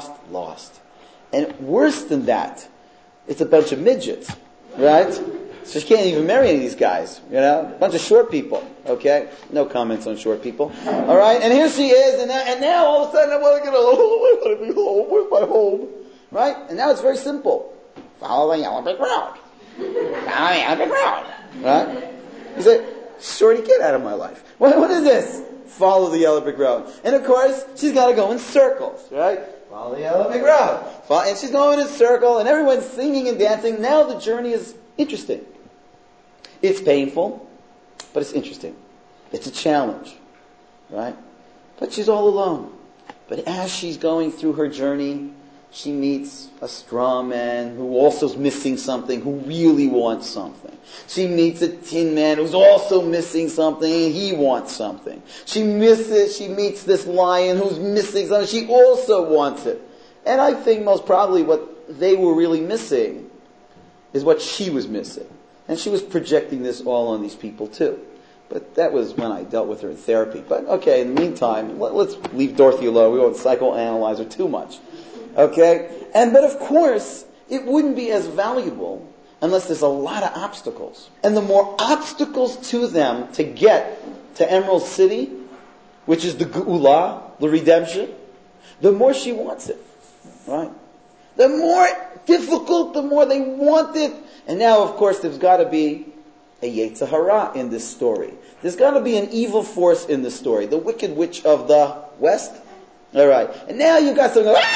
And worse than that, it's a bunch of midgets, right? So she can't even marry any of these guys, a bunch of short people, okay? No comments on short people, all right? And here she is, and now all of a sudden I want to get home. I want to be home. Where's my home? Right? And now it's very simple. Follow the yellow brick road. Follow the yellow brick road. Right? You say, Shorty, get out of my life. What is this? Follow the yellow brick road. And of course, she's got to go in circles, right? Follow the yellow brick road. And she's going in a circle, and everyone's singing and dancing. Now the journey is interesting. It's painful, but it's interesting. It's a challenge, right? But she's all alone. But as she's going through her journey, she meets a straw man who also is missing something, who really wants something. She meets a tin man who's also missing something, and he wants something. She meets this lion who's missing something. She also wants it. And I think most probably what they were really missing is what she was missing. And she was projecting this all on these people too. But that was when I dealt with her in therapy. But okay, in the meantime, let's leave Dorothy alone. We won't psychoanalyze her too much. Okay? But of course, it wouldn't be as valuable unless there's a lot of obstacles. And the more obstacles to them to get to Emerald City, which is the Geula, the redemption, the more she wants it. Right? The more difficult, the more they want it. And now, of course, there's got to be a Yetzer Hara in this story. There's got to be an evil force in this story. The Wicked Witch of the West. All right. And now you've got something like,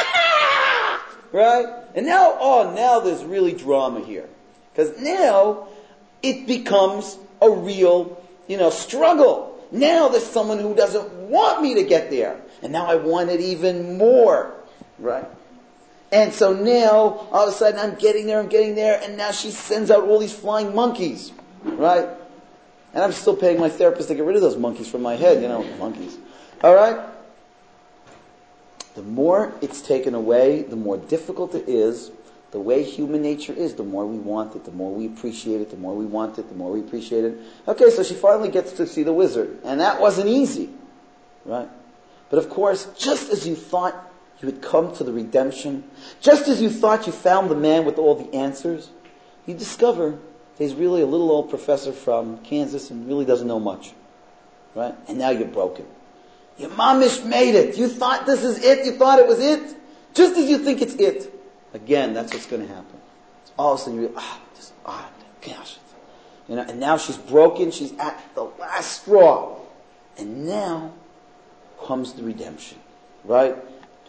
right? And now there's really drama here. Because now it becomes a real, struggle. Now there's someone who doesn't want me to get there. And now I want it even more. Right? And so now, all of a sudden, I'm getting there, and now she sends out all these flying monkeys, right? And I'm still paying my therapist to get rid of those monkeys from my head, monkeys. Alright? The more it's taken away, the more difficult it is. The way human nature is, the more we want it, the more we appreciate it, the more we want it, the more we appreciate it. Okay, so she finally gets to see the wizard. And that wasn't easy. Right? But of course, just as you thought you had come to the redemption, just as you thought you found the man with all the answers, you discover he's really a little old professor from Kansas and really doesn't know much. Right? And now you're broken. Your mamish made it. You thought this is it. You thought it was it. Just as you think it's it. Again, that's what's going to happen. All of a sudden you gosh. And now she's broken. She's at the last straw. And now comes the redemption. Right?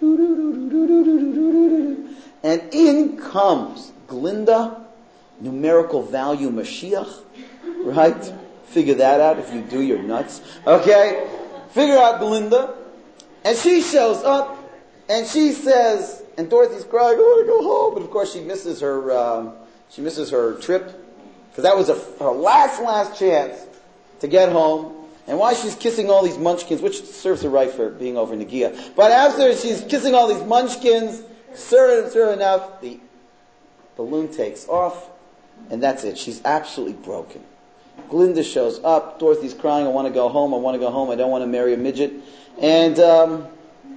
And in comes Glinda, numerical value Mashiach. Right? Figure that out. If you do, you're nuts. Okay? Figure out Glinda. And she shows up. And she says, and Dorothy's crying, I want to go home. But of course she misses her trip. Because that was her last chance to get home. And while she's kissing all these munchkins, which serves her right for being over Nagia. But after she's kissing all these munchkins, sure enough, the balloon takes off. And that's it. She's absolutely broken. Glinda shows up. Dorothy's crying, I want to go home, I don't want to marry a midget. And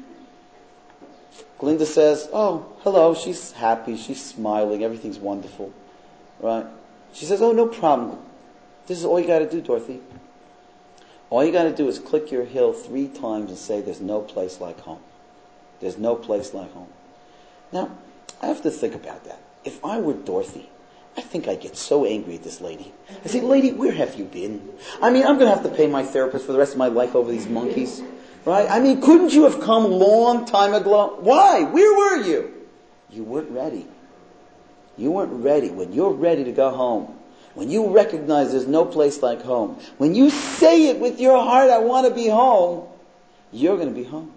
Glinda says, oh, hello. She's happy, she's smiling, everything's wonderful. Right? She says, oh, no problem. This is all you got to do, Dorothy. All you got to do is click your heel 3 times and say, there's no place like home. There's no place like home. Now, I have to think about that. If I were Dorothy, I think I'd get so angry at this lady. I say, lady, where have you been? I mean, I'm going to have to pay my therapist for the rest of my life over these monkeys. Right? I mean, couldn't you have come a long time ago? Why? Where were you? You weren't ready. You weren't ready. When you're ready to go home, when you recognize there's no place like home, when you say it with your heart, I want to be home, you're going to be home.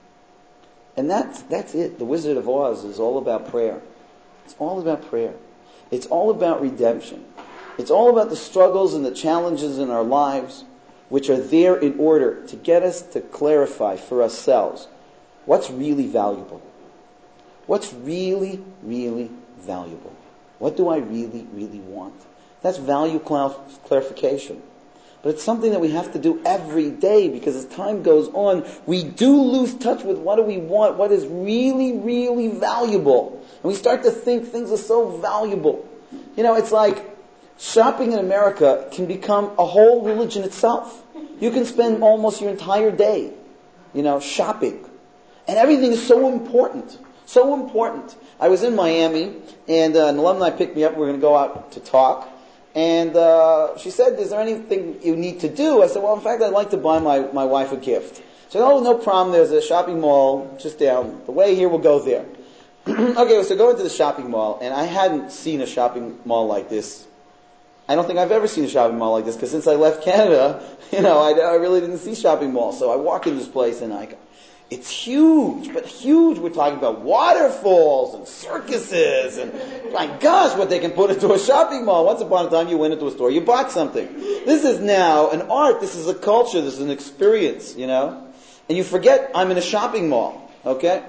And that's it. The Wizard of Oz is all about prayer. It's all about prayer. It's all about redemption. It's all about the struggles and the challenges in our lives, which are there in order to get us to clarify for ourselves what's really valuable. What's really, really valuable? What do I really, really want? That's value clarification. But it's something that we have to do every day, because as time goes on, we do lose touch with what do we want, what is really, really valuable. And we start to think things are so valuable. It's like shopping in America can become a whole religion itself. You can spend almost your entire day, shopping. And everything is so important. So important. I was in Miami, and an alumni picked me up. We were going to go out to talk. And she said, is there anything you need to do? I said, well, in fact, I'd like to buy my wife a gift. She said, oh, no problem. There's a shopping mall just down the way here. We'll go there. Okay, so go into the shopping mall. And I hadn't seen a shopping mall like this. I don't think I've ever seen a shopping mall like this, because since I left Canada, I really didn't see shopping malls. So I walk in this place and I go, it's huge, but huge. We're talking about waterfalls and circuses and, my gosh, what they can put into a shopping mall. Once upon a time, you went into a store, you bought something. This is now an art. This is a culture. This is an experience, And you forget I'm in a shopping mall, okay?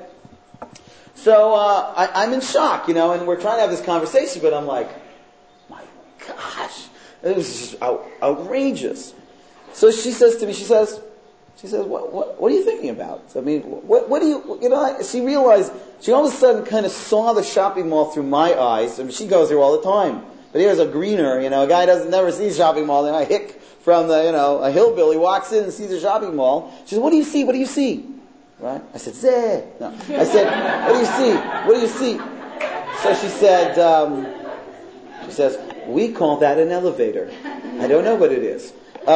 So I'm in shock, and we're trying to have this conversation, but I'm like, my gosh, it was just outrageous. So she says to me, she says, what are you thinking about? I mean, what do you, she realized, she all of a sudden kind of saw the shopping mall through my eyes. I mean, she goes there all the time. But here's a greener, a guy never sees a shopping mall. Then I hick from a hillbilly walks in and sees a shopping mall. She says, what do you see? What do you see? Right? I said, Zeh. No. I said, what do you see? What do you see? So she says, we call that an elevator. I don't know what it is.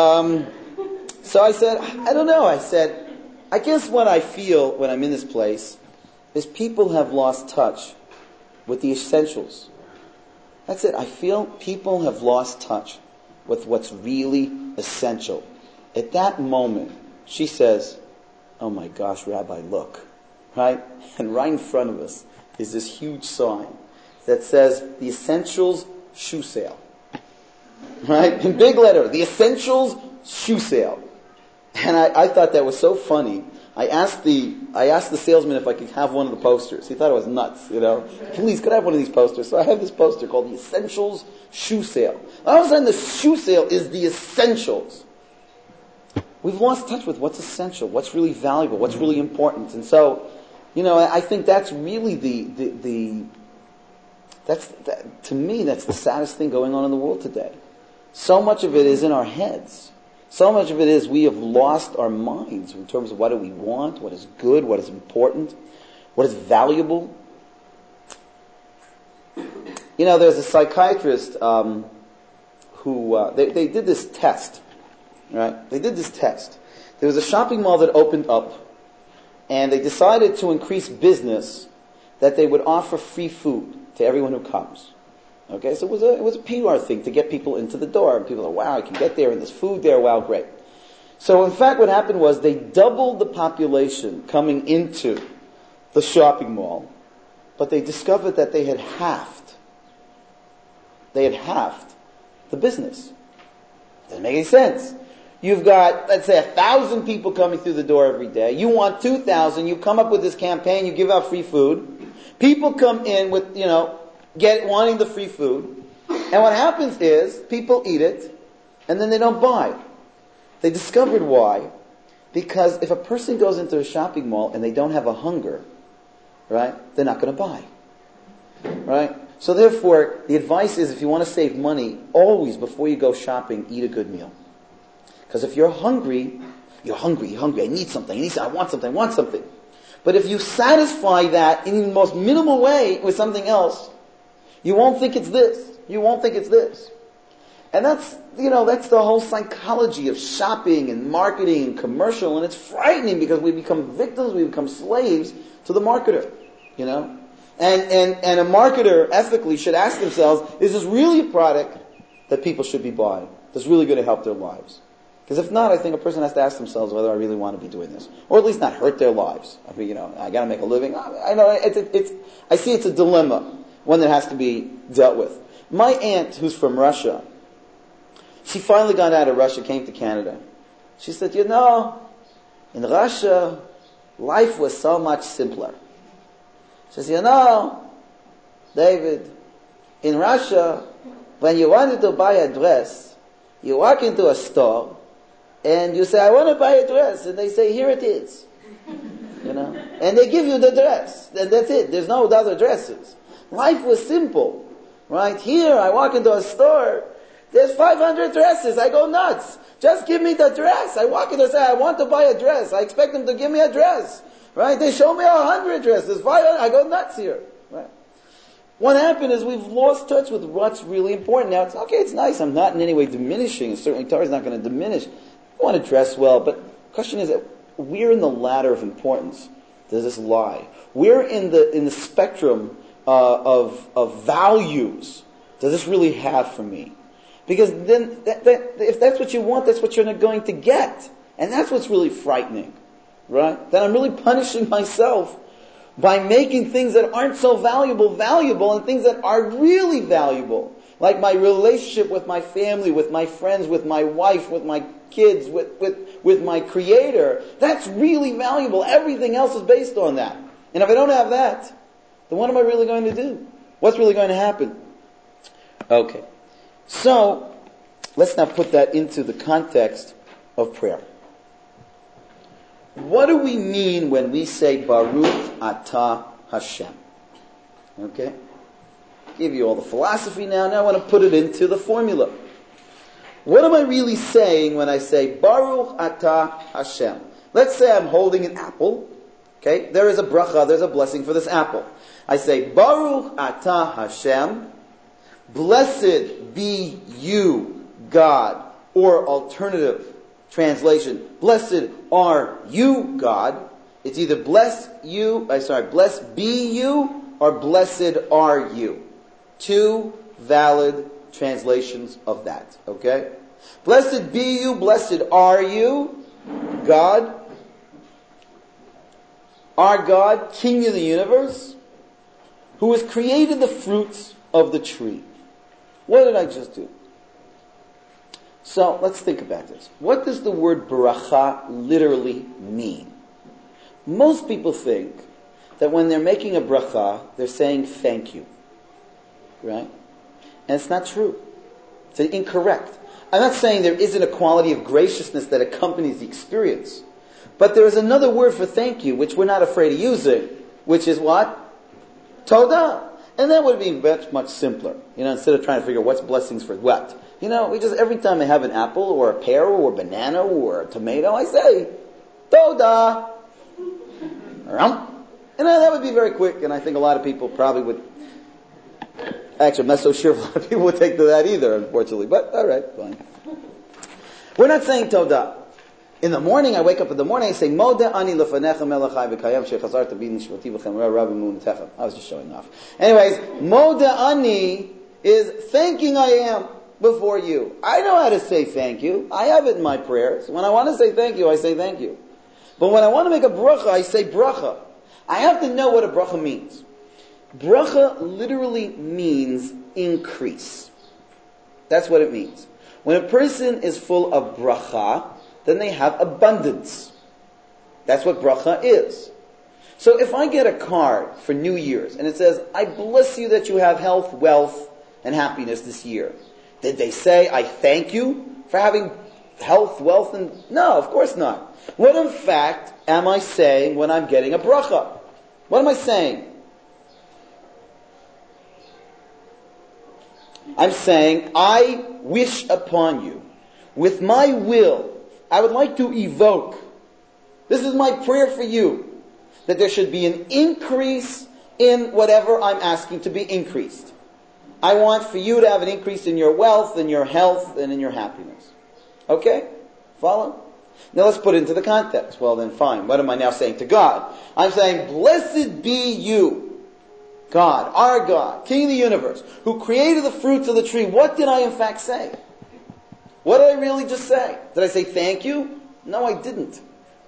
So I said, I don't know. I said, I guess what I feel when I'm in this place is people have lost touch with the essentials. That's it. I feel people have lost touch with what's really essential. At that moment, she says, oh my gosh, Rabbi, look. Right? And right in front of us is this huge sign that says the Essentials Shoe Sale. Right? In big letter, the Essentials shoe sale. And I thought that was so funny. I asked the salesman if I could have one of the posters. He thought it was nuts, Please, could I have one of these posters? So I have this poster called the Essentials shoe sale. All of a sudden, the shoe sale is the essentials. We've lost touch with what's essential, what's really valuable, what's really important. And so, I think that's really to me, that's the saddest thing going on in the world today. So much of it is in our heads. So much of it is we have lost our minds in terms of what do we want, what is good, what is important, what is valuable. There's a psychiatrist who they did this test, right? They did this test. There was a shopping mall that opened up, and they decided to increase business that they would offer free food to everyone who comes. Okay, so it was a PR thing to get people into the door. And people are, wow, I can get there and there's food there, wow, great. So in fact what happened was they doubled the population coming into the shopping mall, but they discovered that they had halved the business. Doesn't make any sense. You've got, let's say, 1,000 people coming through the door every day. You want 2,000. You come up with this campaign. You give out free food. People come in with, wanting the free food. And what happens is people eat it and then they don't buy. They discovered why. Because if a person goes into a shopping mall and they don't have a hunger, right, they're not going to buy. Right? So therefore, the advice is if you want to save money, always before you go shopping, eat a good meal. Because if you're hungry, I need something, I want something. But if you satisfy that in the most minimal way with something else, you won't think it's this. And that's the whole psychology of shopping and marketing and commercial, and it's frightening because we become victims, we become slaves to the marketer, And a marketer ethically should ask themselves, is this really a product that people should be buying? That's really going to help their lives? Because if not, I think a person has to ask themselves whether I really want to be doing this. Or at least not hurt their lives. I mean, I got to make a living. I know, I see it's a dilemma, one that has to be dealt with. My aunt, who's from Russia, she finally got out of Russia, came to Canada. She said, in Russia, life was so much simpler. She says, David, in Russia, when you wanted to buy a dress, you walk into a store, and you say, I want to buy a dress. And they say, here it is. And they give you the dress. And that's it. There's no other dresses. Life was simple. Right? Here, I walk into a store. There's 500 dresses. I go nuts. Just give me the dress. I walk in and say, I want to buy a dress. I expect them to give me a dress. Right? They show me 100 dresses. 500. I go nuts here. Right? What happened is we've lost touch with what's really important. Now, it's nice. I'm not in any way diminishing. And certainly Torah is not going to diminish. I want to dress well, but the question is, where in the ladder of importance does this lie? Where in the spectrum of values does this really have for me? Because then, if that's what you want, that's what you're going to get. And that's what's really frightening. Right? That I'm really punishing myself by making things that aren't so valuable, and things that are really valuable. Like my relationship with my family, with my friends, with my wife, with my kids, with my Creator. That's really valuable. Everything else is based on that. And if I don't have that, then what am I really going to do? What's really going to happen? Okay. So, let's now put that into the context of prayer. What do we mean when we say Baruch Atah Hashem? Okay? Give you all the philosophy now. Now I want to put it into the formula. What am I really saying when I say Baruch Atah Hashem? Let's say I'm holding an apple. Okay? There is a bracha, there's a blessing for this apple. I say Baruch Atah Hashem. Blessed be you, God. Or alternative translation, blessed are you, God. It's either blessed be you, or blessed are you. Two valid translations of that, okay? Blessed be you, blessed are you, God. Our God, King of the universe, who has created the fruits of the tree. What did I just do? So let's think about this. What does the word bracha literally mean? Most people think that when they're making a bracha, they're saying thank you. Right? And it's not true. It's incorrect. I'm not saying there isn't a quality of graciousness that accompanies the experience. But there is another word for thank you, which we're not afraid of using, which is what? Todah. And that would be much, much simpler. Instead of trying to figure what's blessings for what. We just, every time I have an apple or a pear or a banana or a tomato, I say, Todah. That would be very quick, and I think a lot of people probably would. Actually, I'm not so sure if a lot of people would take to that either, unfortunately. But, alright, fine. We're not saying Todah. In the morning, I wake up in the morning, I say, Moda ani lefanecha melachai v'kayam shechazarta b'idin shvati v'chem rabbi munetechem. I was just showing off. Anyways, Moda ani is thanking I am before you. I know how to say thank you. I have it in my prayers. When I want to say thank you, I say thank you. But when I want to make a bracha, I say bracha. I have to know what a bracha means. Bracha literally means increase. That's what it means. When a person is full of bracha, then they have abundance. That's what bracha is. So if I get a card for New Year's and it says, I bless you that you have health, wealth, and happiness this year. Did they say, I thank you for having health, wealth, and... No, of course not. What in fact am I saying when I'm getting a bracha? What am I saying? I'm saying, I wish upon you, with my will, I would like to evoke, this is my prayer for you, that there should be an increase in whatever I'm asking to be increased. I want for you to have an increase in your wealth, in your health, and in your happiness. Okay? Follow? Now let's put it into the context. Well then fine, what am I now saying to God? I'm saying, blessed be you, God, our God, King of the universe, who created the fruits of the tree. What did I in fact say? What did I really just say? Did I say thank you? No, I didn't.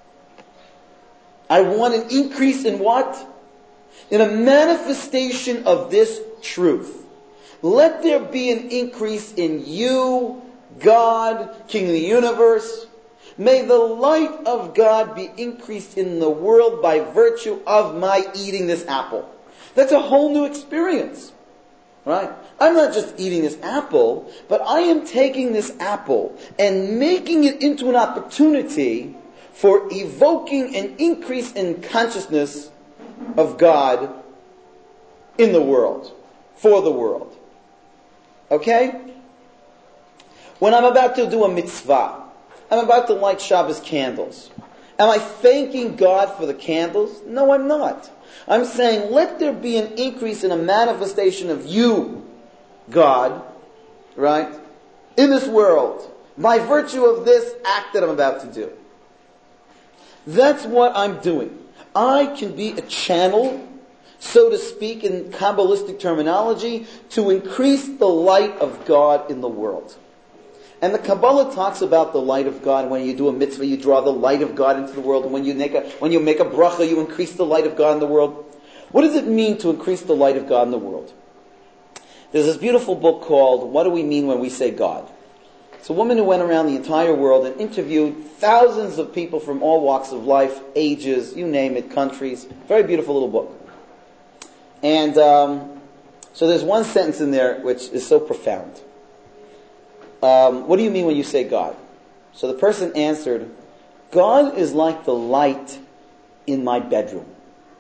I want an increase in what? In a manifestation of this truth. Let there be an increase in you, God, King of the universe. May the light of God be increased in the world by virtue of my eating this apple. That's a whole new experience. Right? I'm not just eating this apple, but I am taking this apple and making it into an opportunity for evoking an increase in consciousness of God in the world, for the world. Okay? When I'm about to do a mitzvah, I'm about to light Shabbos candles. Am I thanking God for the candles? No, I'm not. I'm saying, let there be an increase in a manifestation of you, God, right, in this world, by virtue of this act that I'm about to do. That's what I'm doing. I can be a channel, so to speak, in Kabbalistic terminology, to increase the light of God in the world. And the Kabbalah talks about the light of God. When you do a mitzvah, you draw the light of God into the world. And when you make a bracha, you increase the light of God in the world. What does it mean to increase the light of God in the world? There's this beautiful book called What Do We Mean When We Say God? It's a woman who went around the entire world and interviewed thousands of people from all walks of life, ages, you name it, countries. Very beautiful little book. And so there's one sentence in there which is so profound. What do you mean when you say God? So the person answered, God is like the light in my bedroom.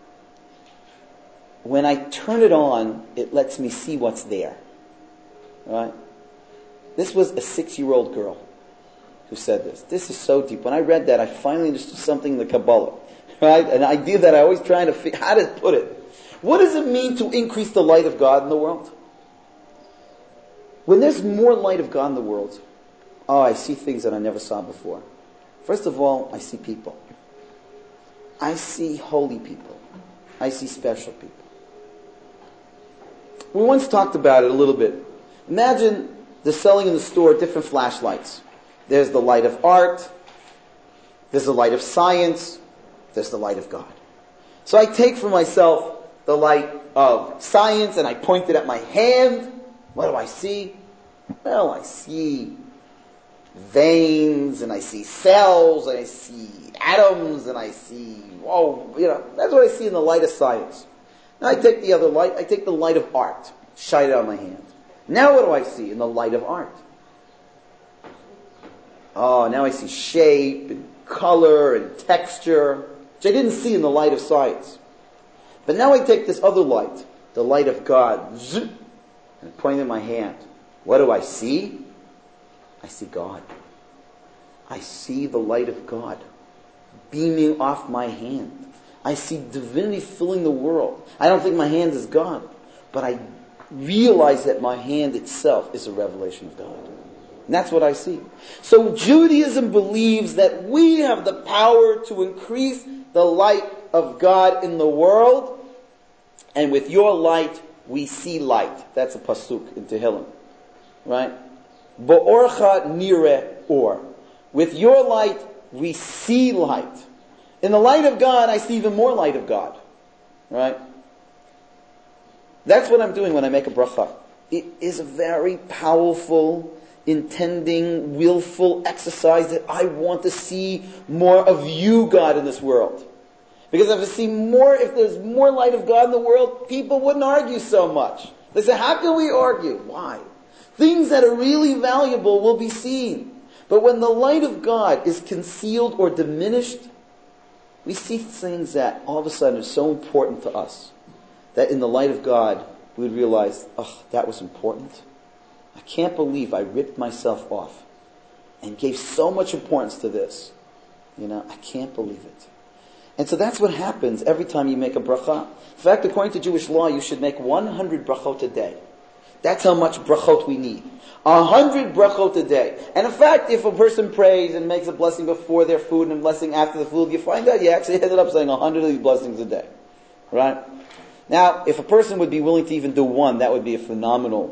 When I turn it on, it lets me see what's there. Right? This was a 6-year-old girl who said this. This is so deep. When I read that, I finally understood something in the Kabbalah. Right? An idea that I always trying to figure how to put it. What does it mean to increase the light of God in the world? When there's more light of God in the world, I see things that I never saw before. First of all, I see people. I see holy people. I see special people. We once talked about it a little bit. Imagine they're selling in the store different flashlights. There's the light of art. There's the light of science. There's the light of God. So I take for myself the light of science and I point it at my hand. What do I see? Well, I see veins, and I see cells, and I see atoms, and I see, that's what I see in the light of science. Now I take the other light, I take the light of art, shine it on my hand. Now what do I see in the light of art? Oh, now I see shape, and color, and texture, which I didn't see in the light of science. But now I take this other light, the light of God, and point it in my hand. What do I see? I see God. I see the light of God beaming off my hand. I see divinity filling the world. I don't think my hand is God, but I realize that my hand itself is a revelation of God. And that's what I see. So Judaism believes that we have the power to increase the light of God in the world, and with your light, we see light. That's a pasuk in Tehillim. Right? Bo'orcha nireh or. With your light, we see light. In the light of God, I see even more light of God. Right? That's what I'm doing when I make a bracha. It is a very powerful, intending, willful exercise that I want to see more of you, God, in this world. Because if there's more light of God in the world, people wouldn't argue so much. They say, how can we argue? Why? Things that are really valuable will be seen. But when the light of God is concealed or diminished, we see things that all of a sudden are so important to us, that in the light of God, we would realize, that was important. I can't believe I ripped myself off and gave so much importance to this. I can't believe it. And so that's what happens every time you make a bracha. In fact, according to Jewish law, you should make 100 brachot a day. That's how much brachot we need. 100 brachot a day. And in fact, if a person prays and makes a blessing before their food and a blessing after the food, you find out you actually ended up saying 100 of these blessings a day. Right? Now, if a person would be willing to even do one, that would be a phenomenal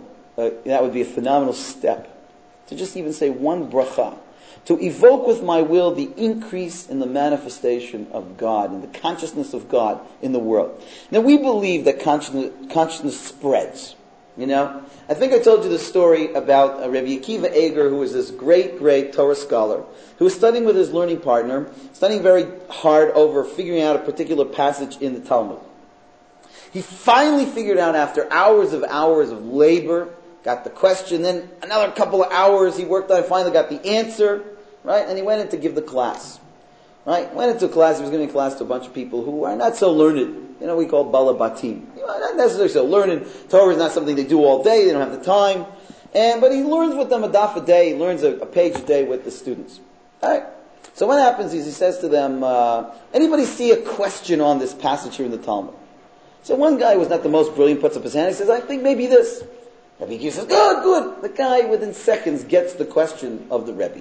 step. To just even say one bracha. To evoke with my will the increase in the manifestation of God and the consciousness of God in the world. Now we believe that consciousness spreads. I think I told you the story about Rabbi Akiva Eger, who was this great, great Torah scholar, who was studying with his learning partner, studying very hard over figuring out a particular passage in the Talmud. He finally figured out after hours of labor, got the question, then another couple of hours he worked on it, finally got the answer, right? And he went in to give the class. Right? Went into a class, he was giving a class to a bunch of people who are not so learned. We call balabatim. Not necessarily so learned. Torah is not something they do all day, they don't have the time. But he learns with them a daf a day, he learns a page a day with the students. Alright? So what happens is he says to them, anybody see a question on this passage here in the Talmud? So one guy who was not the most brilliant puts up his hand, he says, I think maybe this. Rabbi Akiva says, good. The guy within seconds gets the question of the Rebbe.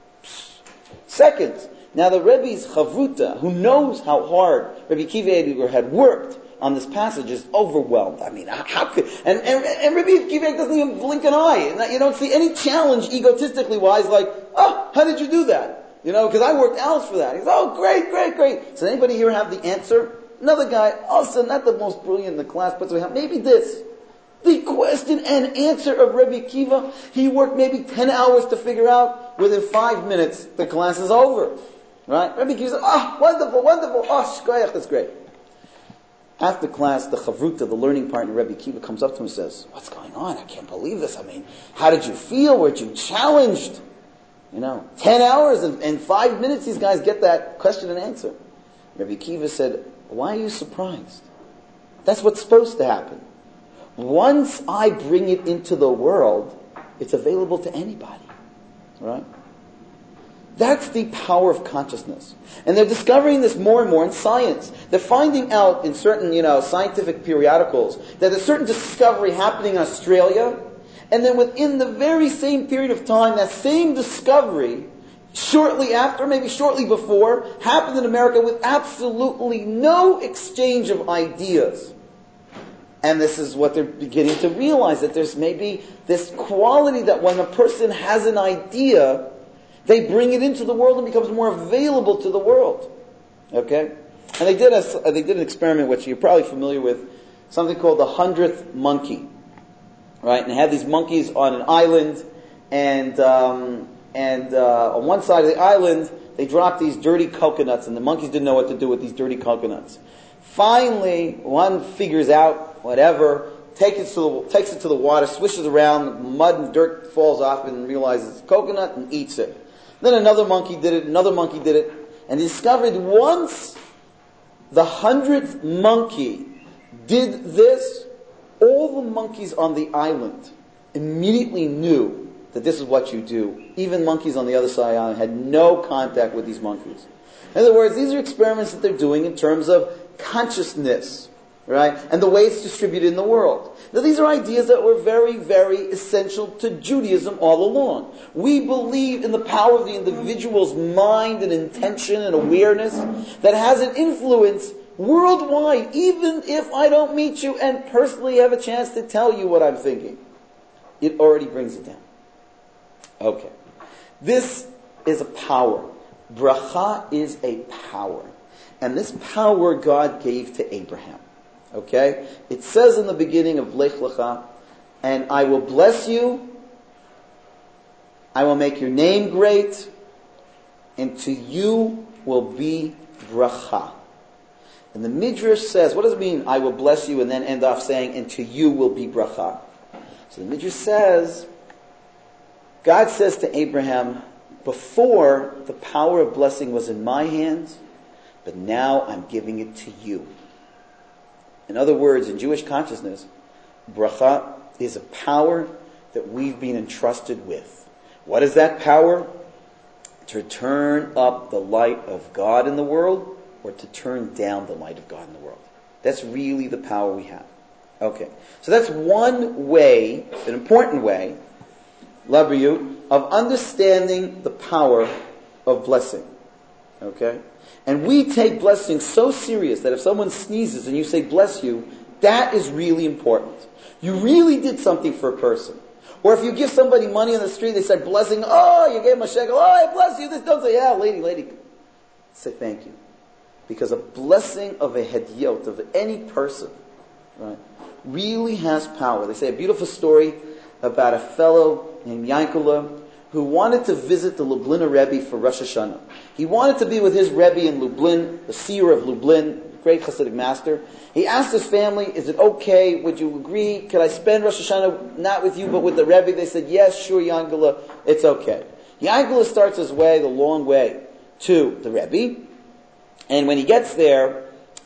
Seconds. Now the Rebbe's chavruta, who knows how hard Rabbi Akiva Eger had worked on this passage, is overwhelmed. I mean, how could... And Rabbi Akiva Eger doesn't even blink an eye. And you don't see any challenge egotistically wise like, how did you do that? Because I worked hours for that. He says, great. Does anybody here have the answer? Another guy, also not the most brilliant in the class, puts his hand, maybe this. The question and answer of Rabbi Akiva, he worked maybe 10 hours to figure out. Within 5 minutes, the class is over. Right? Rabbi Akiva says, wonderful. Shkoyach, that's great. After class, the chavruta, the learning partner, Rabbi Akiva, comes up to him and says, what's going on? I can't believe this. I mean, how did you feel? Were you challenged? 10 hours and 5 minutes, these guys get that question and answer. Rabbi Akiva said, why are you surprised? That's what's supposed to happen. Once I bring it into the world, it's available to anybody. Right? That's the power of consciousness. And they're discovering this more and more in science. They're finding out in certain, scientific periodicals that there's a certain discovery happening in Australia, and then within the very same period of time, that same discovery, shortly after, maybe shortly before, happened in America with absolutely no exchange of ideas. And this is what they're beginning to realize, that there's maybe this quality that when a person has an idea, they bring it into the world and becomes more available to the world. Okay? And they did an experiment which you're probably familiar with, something called the 100th monkey. Right? And they had these monkeys on an island, and And on one side of the island, they dropped these dirty coconuts, and the monkeys didn't know what to do with these dirty coconuts. Finally, one figures out, whatever, takes it to the water, swishes around, mud and dirt falls off, and realizes it's coconut and eats it. Then another monkey did it, and he discovered once the 100th monkey did this, all the monkeys on the island immediately knew that this is what you do. Even monkeys on the other side of the island had no contact with these monkeys. In other words, these are experiments that they're doing in terms of consciousness, right? And the way it's distributed in the world. Now, these are ideas that were very, very essential to Judaism all along. We believe in the power of the individual's mind and intention and awareness that has an influence worldwide, even if I don't meet you and personally have a chance to tell you what I'm thinking. It already brings it down. Okay. This is a power. Bracha is a power. And this power God gave to Abraham. Okay? It says in the beginning of Lech Lecha, and I will bless you, I will make your name great, and to you will be bracha. And the Midrash says, what does it mean, I will bless you, and then end off saying, and to you will be bracha? So the Midrash says, God says to Abraham, before the power of blessing was in my hands, but now I'm giving it to you. In other words, in Jewish consciousness, bracha is a power that we've been entrusted with. What is that power? To turn up the light of God in the world, or to turn down the light of God in the world. That's really the power we have. Okay. So that's one way, an important way, Labriut, of understanding the power of blessing. Okay? And we take blessing so serious that if someone sneezes and you say bless you, that is really important. You really did something for a person. Or if you give somebody money on the street, they start blessing, oh, you gave him a shekel, oh, I bless you, this, don't say, yeah, lady. Say thank you. Because a blessing of a hediot, of any person, right, really has power. They say a beautiful story about a fellow named Yankula who wanted to visit the Lubliner Rebbe for Rosh Hashanah. He wanted to be with his Rebbe in Lublin, the seer of Lublin, great Hasidic master. He asked his family, is it okay, would you agree, could I spend Rosh Hashanah not with you but with the Rebbe? They said, yes, sure, Yankula, it's okay. Yankula starts his way, the long way, to the Rebbe, and when he gets there,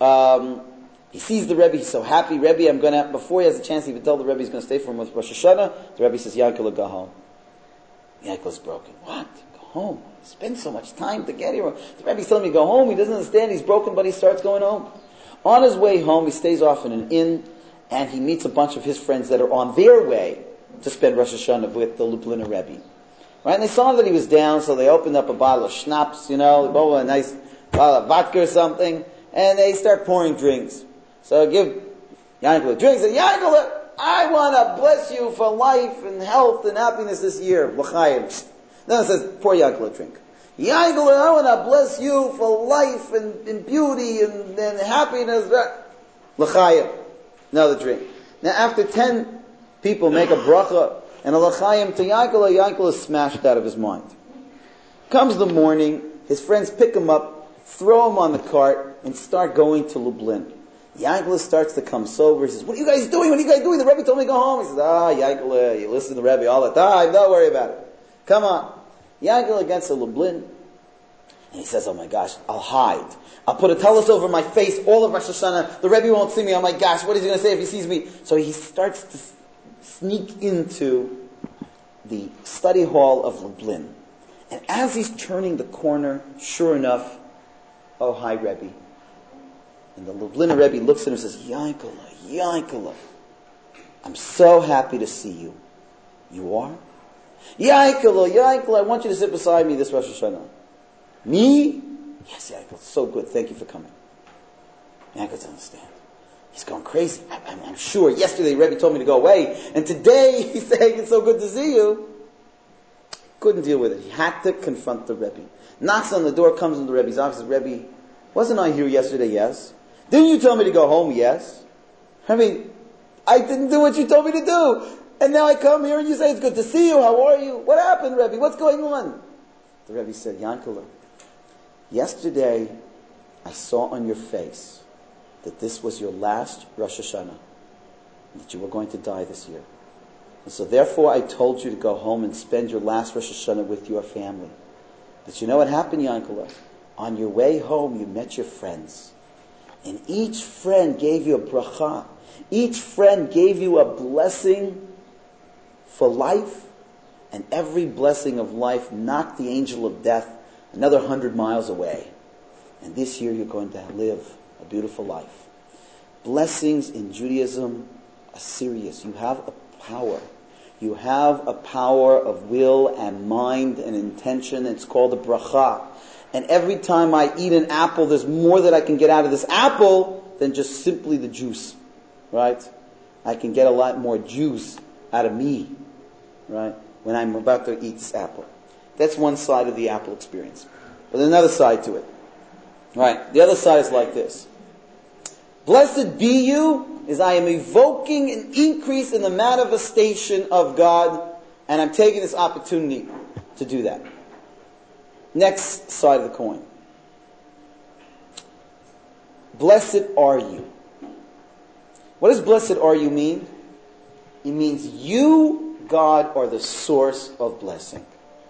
he sees the Rebbe, he's so happy, Rebbe, before he has a chance, he would tell the Rebbe he's going to stay for him with Rosh Hashanah. The Rebbe says, Yankula, go home. Yankula's broken. What? Go home? Spend so much time to get here. The Rebbe's telling me to go home. He doesn't understand. He's broken, but he starts going home. On his way home, he stays off in an inn, and he meets a bunch of his friends that are on their way to spend Rosh Hashanah with the Lubliner Rebbe. Right? And they saw that he was down, so they opened up a bottle of schnapps, a nice bottle of vodka or something, and they start pouring drinks. So give Yankula drinks, and Yankula, I want to bless you for life and health and happiness this year. L'chaim. Then it says, pour Yankula a drink. Yankula, I want to bless you for life and beauty and happiness. L'chaim. Another drink. Now after 10 people make a bracha and a l'chaim to Yankula, Yankula is smashed out of his mind. Comes the morning, his friends pick him up, throw him on the cart, and start going to Lublin. Yankula starts to come sober. He says, what are you guys doing? The Rebbe told me to go home. He says, Yankula, you listen to the Rebbe all the time. Don't worry about it. Come on. Yankula gets to Lublin. And he says, oh my gosh, I'll hide. I'll put a tallis over my face all of Rosh Hashanah. The Rebbe won't see me. Oh my gosh, what is he going to say if he sees me? So he starts to sneak into the study hall of Lublin. And as he's turning the corner, sure enough, oh, hi, Rebbe. And the Lubliner Rebbe looks at him and says, Yankula, I'm so happy to see you. You are? Yankula, I want you to sit beside me this Rosh Hashanah. Me? Yes, Yankula, so good. Thank you for coming. Yankula doesn't understand. He's going crazy. I'm sure. Yesterday, Rebbe told me to go away. And today, he's saying it's so good to see you. Couldn't deal with it. He had to confront the Rebbe. Knocks on the door, comes into the Rebbe's office. Rebbe, wasn't I here yesterday? Yes. Didn't you tell me to go home? Yes. I didn't do what you told me to do. And now I come here and you say, it's good to see you, how are you? What happened, Rebbe? What's going on? The Rebbe said, Yankele, yesterday I saw on your face that this was your last Rosh Hashanah, and that you were going to die this year. And so therefore I told you to go home and spend your last Rosh Hashanah with your family. But you know what happened, Yankele? On your way home you met your friends. And each friend gave you a bracha. Each friend gave you a blessing for life. And every blessing of life knocked the angel of death another 100 miles away. And this year you're going to live a beautiful life. Blessings in Judaism are serious. You have a power. You have a power of will and mind and intention. It's called a bracha. And every time I eat an apple, there's more that I can get out of this apple than just simply the juice. Right? I can get a lot more juice out of me. Right? When I'm about to eat this apple. That's one side of the apple experience. But there's another side to it. Right? The other side is like this. Blessed be you, is I am evoking an increase in the manifestation of God, and I'm taking this opportunity to do that. Next side of the coin. Blessed are you. What does blessed are you mean? It means you, God, are the source of blessing.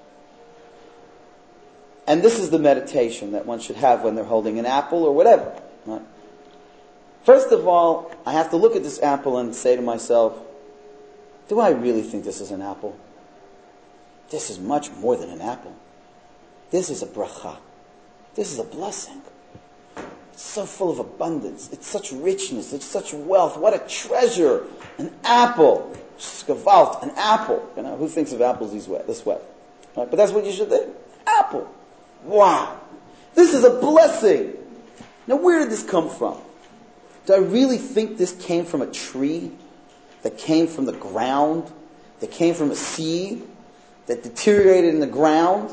And this is the meditation that one should have when they're holding an apple or whatever. Right? First of all, I have to look at this apple and say to myself, do I really think this is an apple? This is much more than an apple. This is a bracha. This is a blessing. It's so full of abundance. It's such richness. It's such wealth. What a treasure. An apple. Gewalt, an apple. You know, who thinks of apples this way? Right? But that's what you should think. Apple. Wow. This is a blessing. Now where did this come from? Do I really think this came from a tree? That came from the ground? That came from a seed? That deteriorated in the ground?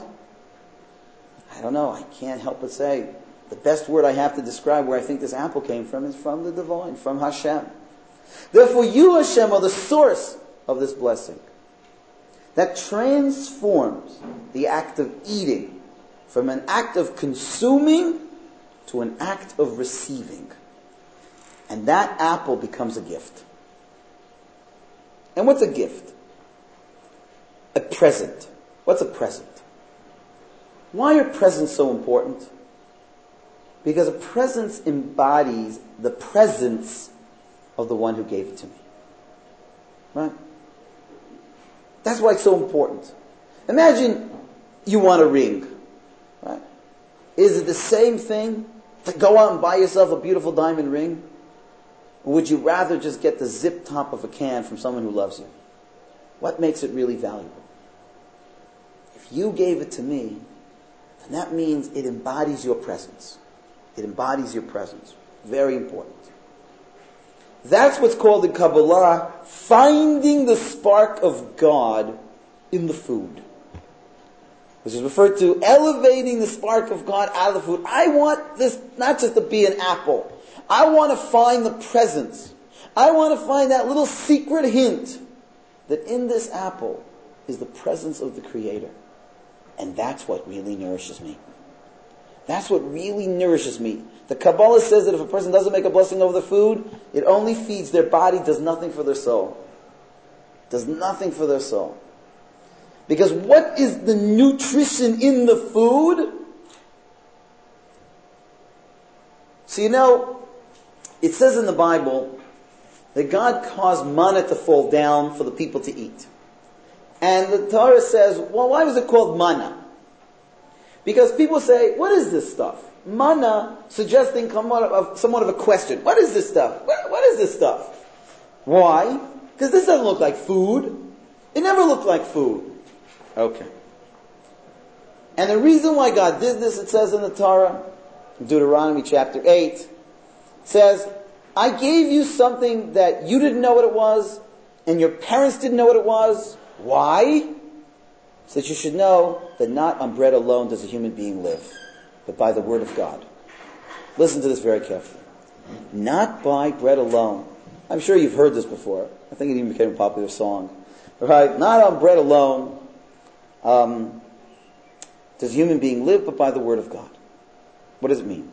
I don't know. I can't help but say the best word I have to describe where I think this apple came from is from the divine, from Hashem. Therefore you, Hashem, are the source of this blessing that transforms the act of eating from an act of consuming to an act of receiving. And that apple becomes a gift. And what's a gift? A present. What's a present? Why are presents so important? Because a present embodies the presence of the one who gave it to me. Right? That's why it's so important. Imagine you want a ring. Right? Is it the same thing to go out and buy yourself a beautiful diamond ring? Or would you rather just get the zip top of a can from someone who loves you? What makes it really valuable? If you gave it to me, then that means it embodies your presence. It embodies your presence. Very important. That's what's called in Kabbalah finding the spark of God in the food. Which is referred to elevating the spark of God out of the food. I want this not just to be an apple. I want to find the presence. I want to find that little secret hint that in this apple is the presence of the Creator. And that's what really nourishes me. That's what really nourishes me. The Kabbalah says that if a person doesn't make a blessing over the food, it only feeds their body, does nothing for their soul. Does nothing for their soul. Because what is the nutrition in the food? So you know, it says in the Bible that God caused manna to fall down for the people to eat. And the Torah says, well, why was it called manna? Because people say, what is this stuff? Manna suggesting somewhat of a question. What is this stuff? What is this stuff? Why? Because this doesn't look like food. It never looked like food. Okay. And the reason why God did this, it says in the Torah, in Deuteronomy chapter 8, it says, I gave you something that you didn't know what it was, and your parents didn't know what it was. Why? So that you should know that not on bread alone does a human being live, but by the word of God. Listen to this very carefully. Not by bread alone. I'm sure you've heard this before. I think it even became a popular song. Right? Not on bread alone does human being live, but by the word of God. What does it mean?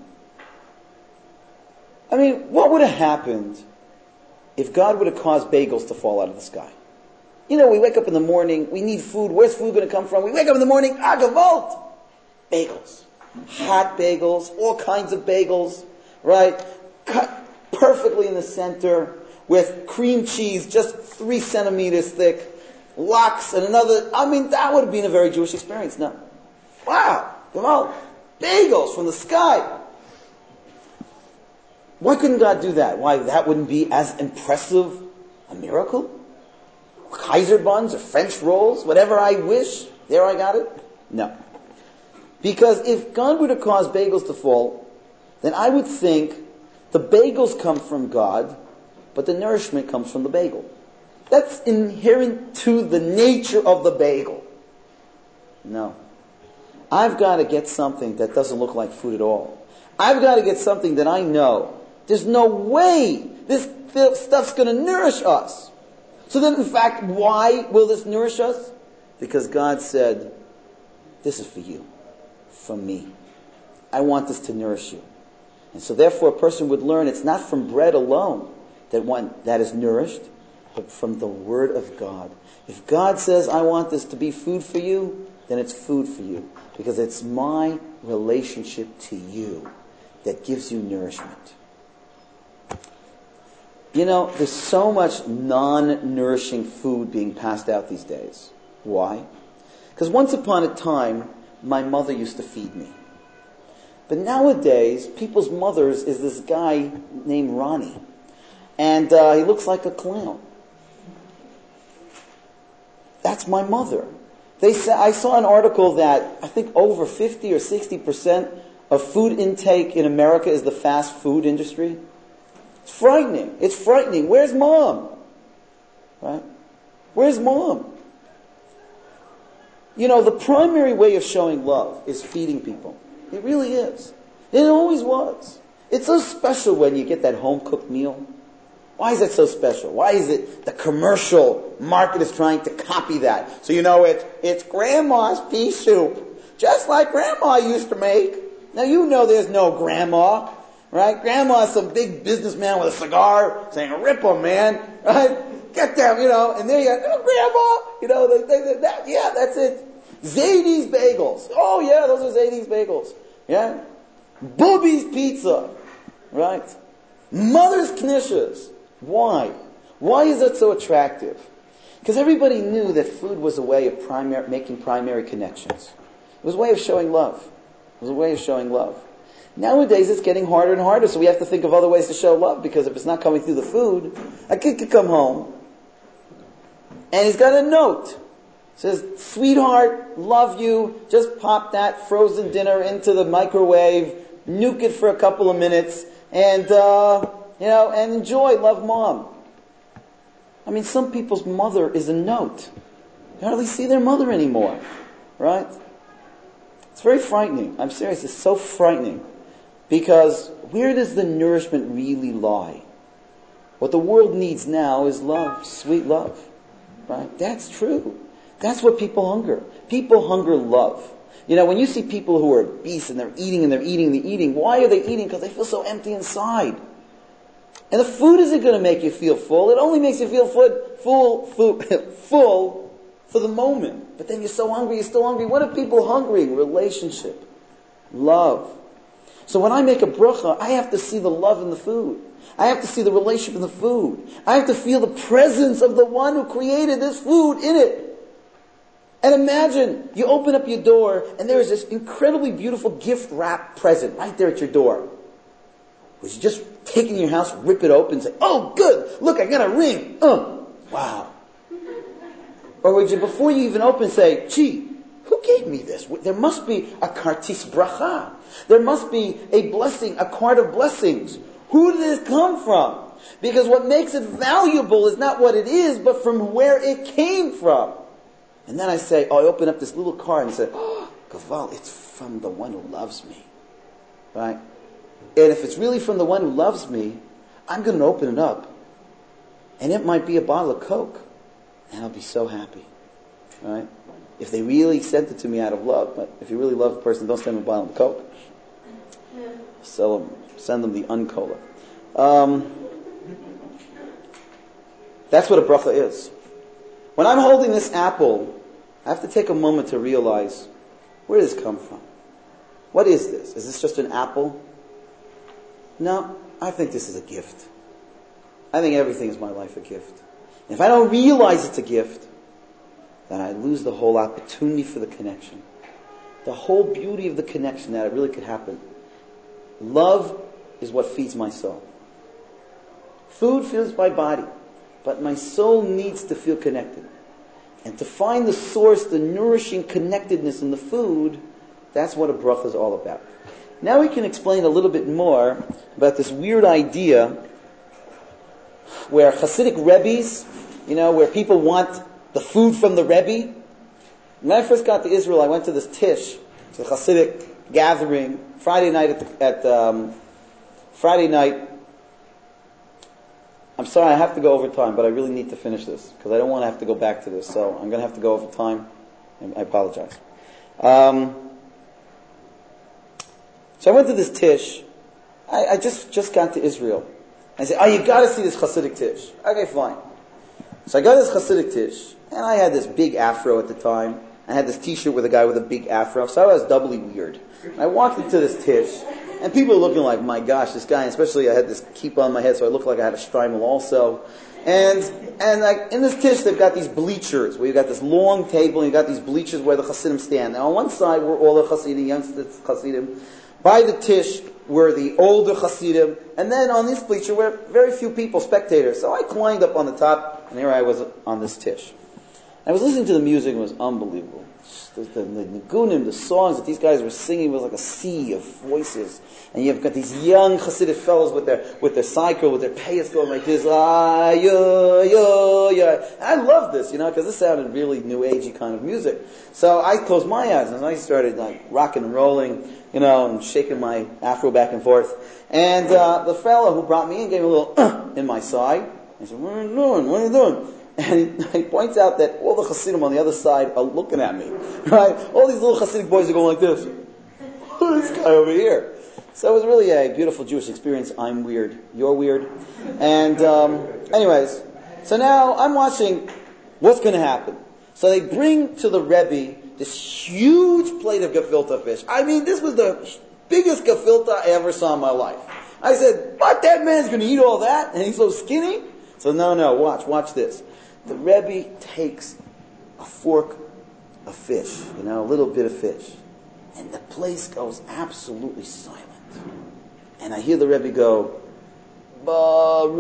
I mean, what would have happened if God would have caused bagels to fall out of the sky? You know, we wake up in the morning, we need food. Where's food going to come from? We wake up in the morning, Gewalt! Bagels. Hot bagels, all kinds of bagels, right? Cut perfectly in the center with cream cheese just 3 centimeters thick, lox and another. I mean, that would have been a very Jewish experience. No. Wow. Gewalt. Bagels from the sky. Why couldn't God do that? Why, that wouldn't be as impressive a miracle? Kaiser buns or French rolls, whatever I wish, there I got it? No. Because if God were to cause bagels to fall, then I would think the bagels come from God, but the nourishment comes from the bagel. That's inherent to the nature of the bagel. No. I've got to get something that doesn't look like food at all. I've got to get something that I know there's no way this stuff's going to nourish us. So then, in fact, why will this nourish us? Because God said, this is for you, from me. I want this to nourish you. And so therefore a person would learn it's not from bread alone that is nourished, but from the Word of God. If God says, I want this to be food for you, then it's food for you. Because it's my relationship to you that gives you nourishment. You know, there's so much non-nourishing food being passed out these days. Why? Because once upon a time, my mother used to feed me. But nowadays, people's mothers is this guy named Ronnie. And he looks like a clown. That's my mother. I saw an article that I think over 50 or 60% of food intake in America is the fast food industry. It's frightening. It's frightening. Where's mom? Right? Where's mom? You know, the primary way of showing love is feeding people. It really is. It always was. It's so special when you get that home-cooked meal. Why is it so special? Why is it the commercial market is trying to copy that? So you know it's grandma's pea soup, just like grandma used to make. Now you know there's no grandma, right? Grandma's some big businessman with a cigar saying, "Rip 'em, man, right? Get them, you know." And there you go, "Oh, grandma," you know. Yeah, that's it. Zadie's bagels. Oh yeah, those are Zadie's bagels. Yeah, Booby's pizza, right? Mother's knishes. Why? Why is that so attractive? Because everybody knew that food was a way of making primary connections. It was a way of showing love. It was a way of showing love. Nowadays it's getting harder and harder, so we have to think of other ways to show love, because if it's not coming through the food, a kid could come home and he's got a note. It says, "Sweetheart, love you, just pop that frozen dinner into the microwave, nuke it for a couple of minutes, and and enjoy, love mom." I mean, some people's mother is a note. They hardly see their mother anymore, right? It's very frightening. I'm serious, it's so frightening. Because where does the nourishment really lie? What the world needs now is love, sweet love, right? That's true. That's what people hunger. People hunger love. You know, when you see people who are obese and they're eating, why are they eating? Because they feel so empty inside. And the food isn't going to make you feel full. It only makes you feel full for the moment. But then you're so hungry, you're still hungry. What are people hungering? Relationship. Love. So when I make a bracha, I have to see the love in the food. I have to see the relationship in the food. I have to feel the presence of the one who created this food in it. And imagine, you open up your door and there is this incredibly beautiful gift wrap present right there at your door. Would you just take it in your house, rip it open and say, "Oh, good, look, I got a ring. Wow." Or would you, before you even open, say, "Gee, who gave me this? There must be a kartis bracha. There must be a blessing, a card of blessings. Who did this come from?" Because what makes it valuable is not what it is, but from where it came from. And then I open up this little card and say, "Oh, Gaval, it's from the one who loves me." Right? And if it's really from the one who loves me, I'm going to open it up. And it might be a bottle of Coke. and I'll be so happy. Right? If they really sent it to me out of love, but if you really love a person, don't send them a bottle of Coke. Send them the uncola. That's what a bracha is. When I'm holding this apple, I have to take a moment to realize, where does this come from? What is this? Is this just an apple? No, I think this is a gift. I think everything is my life a gift. And if I don't realize it's a gift, then I lose the whole opportunity for the connection. The whole beauty of the connection that it really could happen. Love is what feeds my soul. Food feeds my body, but my soul needs to feel connected. And to find the source, the nourishing connectedness in the food, that's what a bracha is all about. Now we can explain a little bit more about this weird idea where Hasidic Rebbes, where people want the food from the Rebbe. When I first got to Israel, I went to this Tish, it's a Hasidic gathering, Friday night Friday night. I'm sorry, I have to go over time, but I really need to finish this, because I don't want to have to go back to this, so I'm going to have to go over time, and I apologize. So I went to this Tish. I just got to Israel. I said, you got to see this Hasidic Tish. Okay, fine. So I got this Hasidic Tish, and I had this big afro at the time. I had this t-shirt with a guy with a big afro, so I was doubly weird. I walked into this Tish, and people were looking like, my gosh, this guy, and especially I had this kippah on my head, so I looked like I had a shtreimel also. And like in this Tish, they've got these bleachers, where you've got this long table, and you've got these bleachers where the Hasidim stand. Now on one side were all the Hasidim, youngsters Hasidim. By the Tish were the older Hasidim, and then on this bleacher were very few people, spectators. So I climbed up on the top, and here I was on this Tish. I was listening to the music, and it was unbelievable. The nigunim, the songs that these guys were singing was like a sea of voices. And you've got these young Hasidic fellows with their cycle, with their payas going like this. I love this, because this sounded really new agey kind of music. So I closed my eyes and I started like rocking and rolling, and shaking my afro back and forth. And the fellow who brought me in gave me a little in my side. I said, "What are you doing? What are you doing?" And he points out that all the Hasidim on the other side are looking at me, right? All these little Hasidic boys are going like this. This guy over here. So it was really a beautiful Jewish experience. I'm weird. You're weird. And anyways, so now I'm watching what's going to happen. So they bring to the Rebbe this huge plate of gefilte fish. I mean, this was the biggest gefilte I ever saw in my life. I said, what, that man's going to eat all that? And he's so skinny? So no, watch this. The Rebbe takes a fork of fish, a little bit of fish, and the place goes absolutely silent. And I hear the Rebbe go, Baruch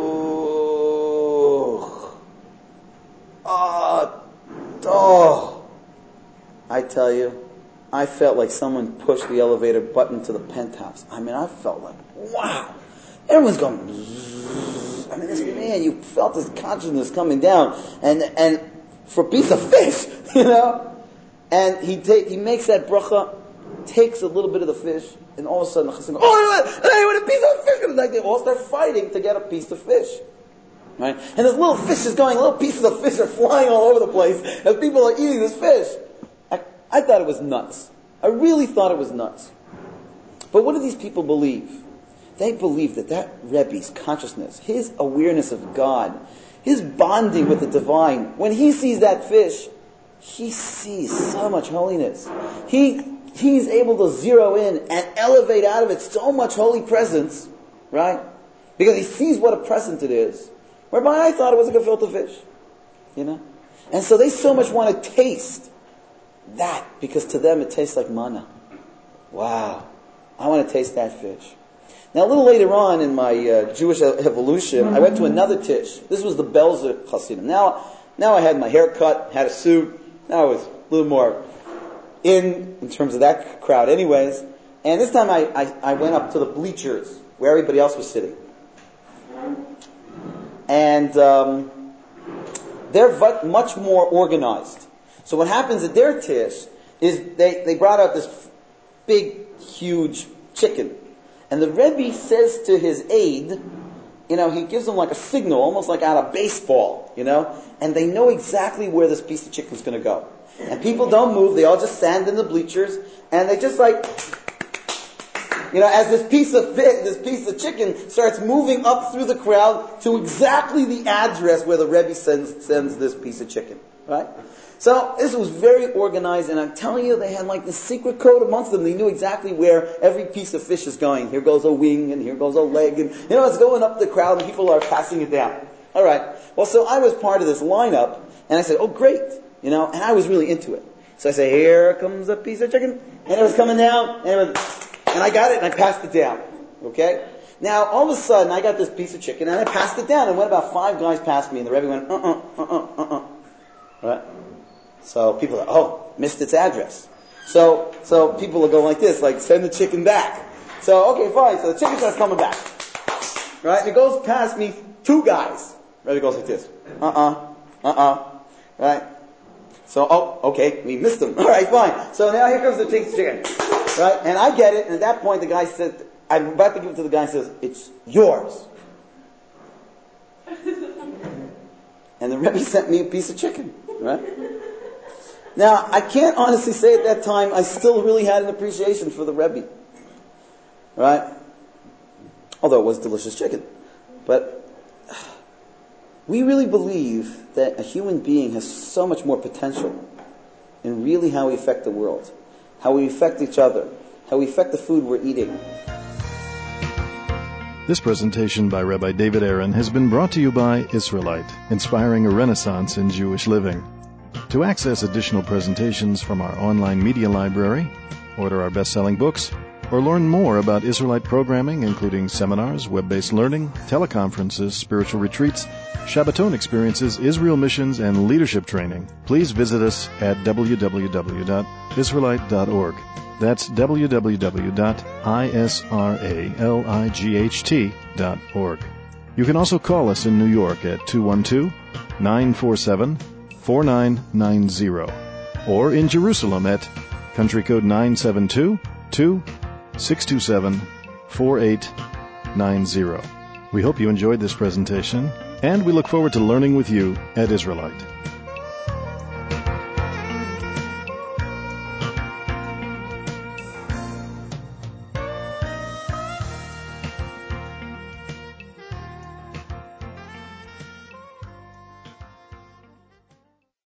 Atah. I tell you, I felt like someone pushed the elevator button to the penthouse. I mean, I felt like, wow. Everyone's going, I mean, this man, you felt this consciousness coming down, and for a piece of fish, and he makes that bracha, takes a little bit of the fish, and all of a sudden the Chassid goes, what a piece of fish! Like they all start fighting to get a piece of fish, right? And this little fish is going, little pieces of fish are flying all over the place as people are eating this fish. I thought it was nuts. I really thought it was nuts. But what do these people believe? They believe that Rebbe's consciousness, his awareness of God, his bonding with the divine, when he sees that fish, he sees so much holiness. He's able to zero in and elevate out of it so much holy presence, right? Because he sees what a present it is. Whereby I thought it was a gefilte fish, And so they so much want to taste that, because to them it tastes like manna. Wow, I want to taste that fish. Now, a little later on in my Jewish evolution, I went to another Tish. This was the Belzer Hasidim. Now I had my hair cut, had a suit. Now I was a little more in terms of that crowd anyways. And this time I went up to the bleachers where everybody else was sitting. And they're much more organized. So what happens at their Tish is they brought out this big, huge chicken. And the Rebbe says to his aide, he gives them like a signal, almost like out of baseball, and they know exactly where this piece of chicken is going to go. And people don't move, they all just stand in the bleachers, and they just like, as this piece of chicken starts moving up through the crowd to exactly the address where the Rebbe sends this piece of chicken, right? So this was very organized, and I'm telling you, they had like this secret code amongst them. They knew exactly where every piece of fish is going. Here goes a wing, and here goes a leg, and it's going up the crowd, and people are passing it down. All right. Well, so I was part of this lineup, and I said, oh, great, and I was really into it. So I say, here comes a piece of chicken, and it was coming down, and I got it, and I passed it down. Okay. Now, all of a sudden, I got this piece of chicken, and I passed it down, and went about 5 guys past me, and the Rebbe went, Right? So people are, missed its address. So people will go like this, like send the chicken back. So, okay, fine. So the chicken starts coming back. Right? And it goes past me 2 guys. Right? It goes like this. Right? So, okay, we missed them. All right, fine. So now here comes the chicken. Right? And I get it. And at that point the guy said, I'm about to give it to the guy and says, it's yours. And the Rebbe sent me a piece of chicken. Right? Now, I can't honestly say at that time I still really had an appreciation for the Rebbe. Right? Although it was delicious chicken. But we really believe that a human being has so much more potential in really how we affect the world, how we affect each other, how we affect the food we're eating. This presentation by Rabbi David Aaron has been brought to you by Israelite, inspiring a renaissance in Jewish living. To access additional presentations from our online media library, order our best-selling books, or learn more about Israelite programming, including seminars, web-based learning, teleconferences, spiritual retreats, Shabbaton experiences, Israel missions, and leadership training, please visit us at www.israelite.org. That's www.israelight.org. You can also call us in New York at 212-947-4990, or in Jerusalem at country code 972-627-4890. We hope you enjoyed this presentation, and we look forward to learning with you at Israelite.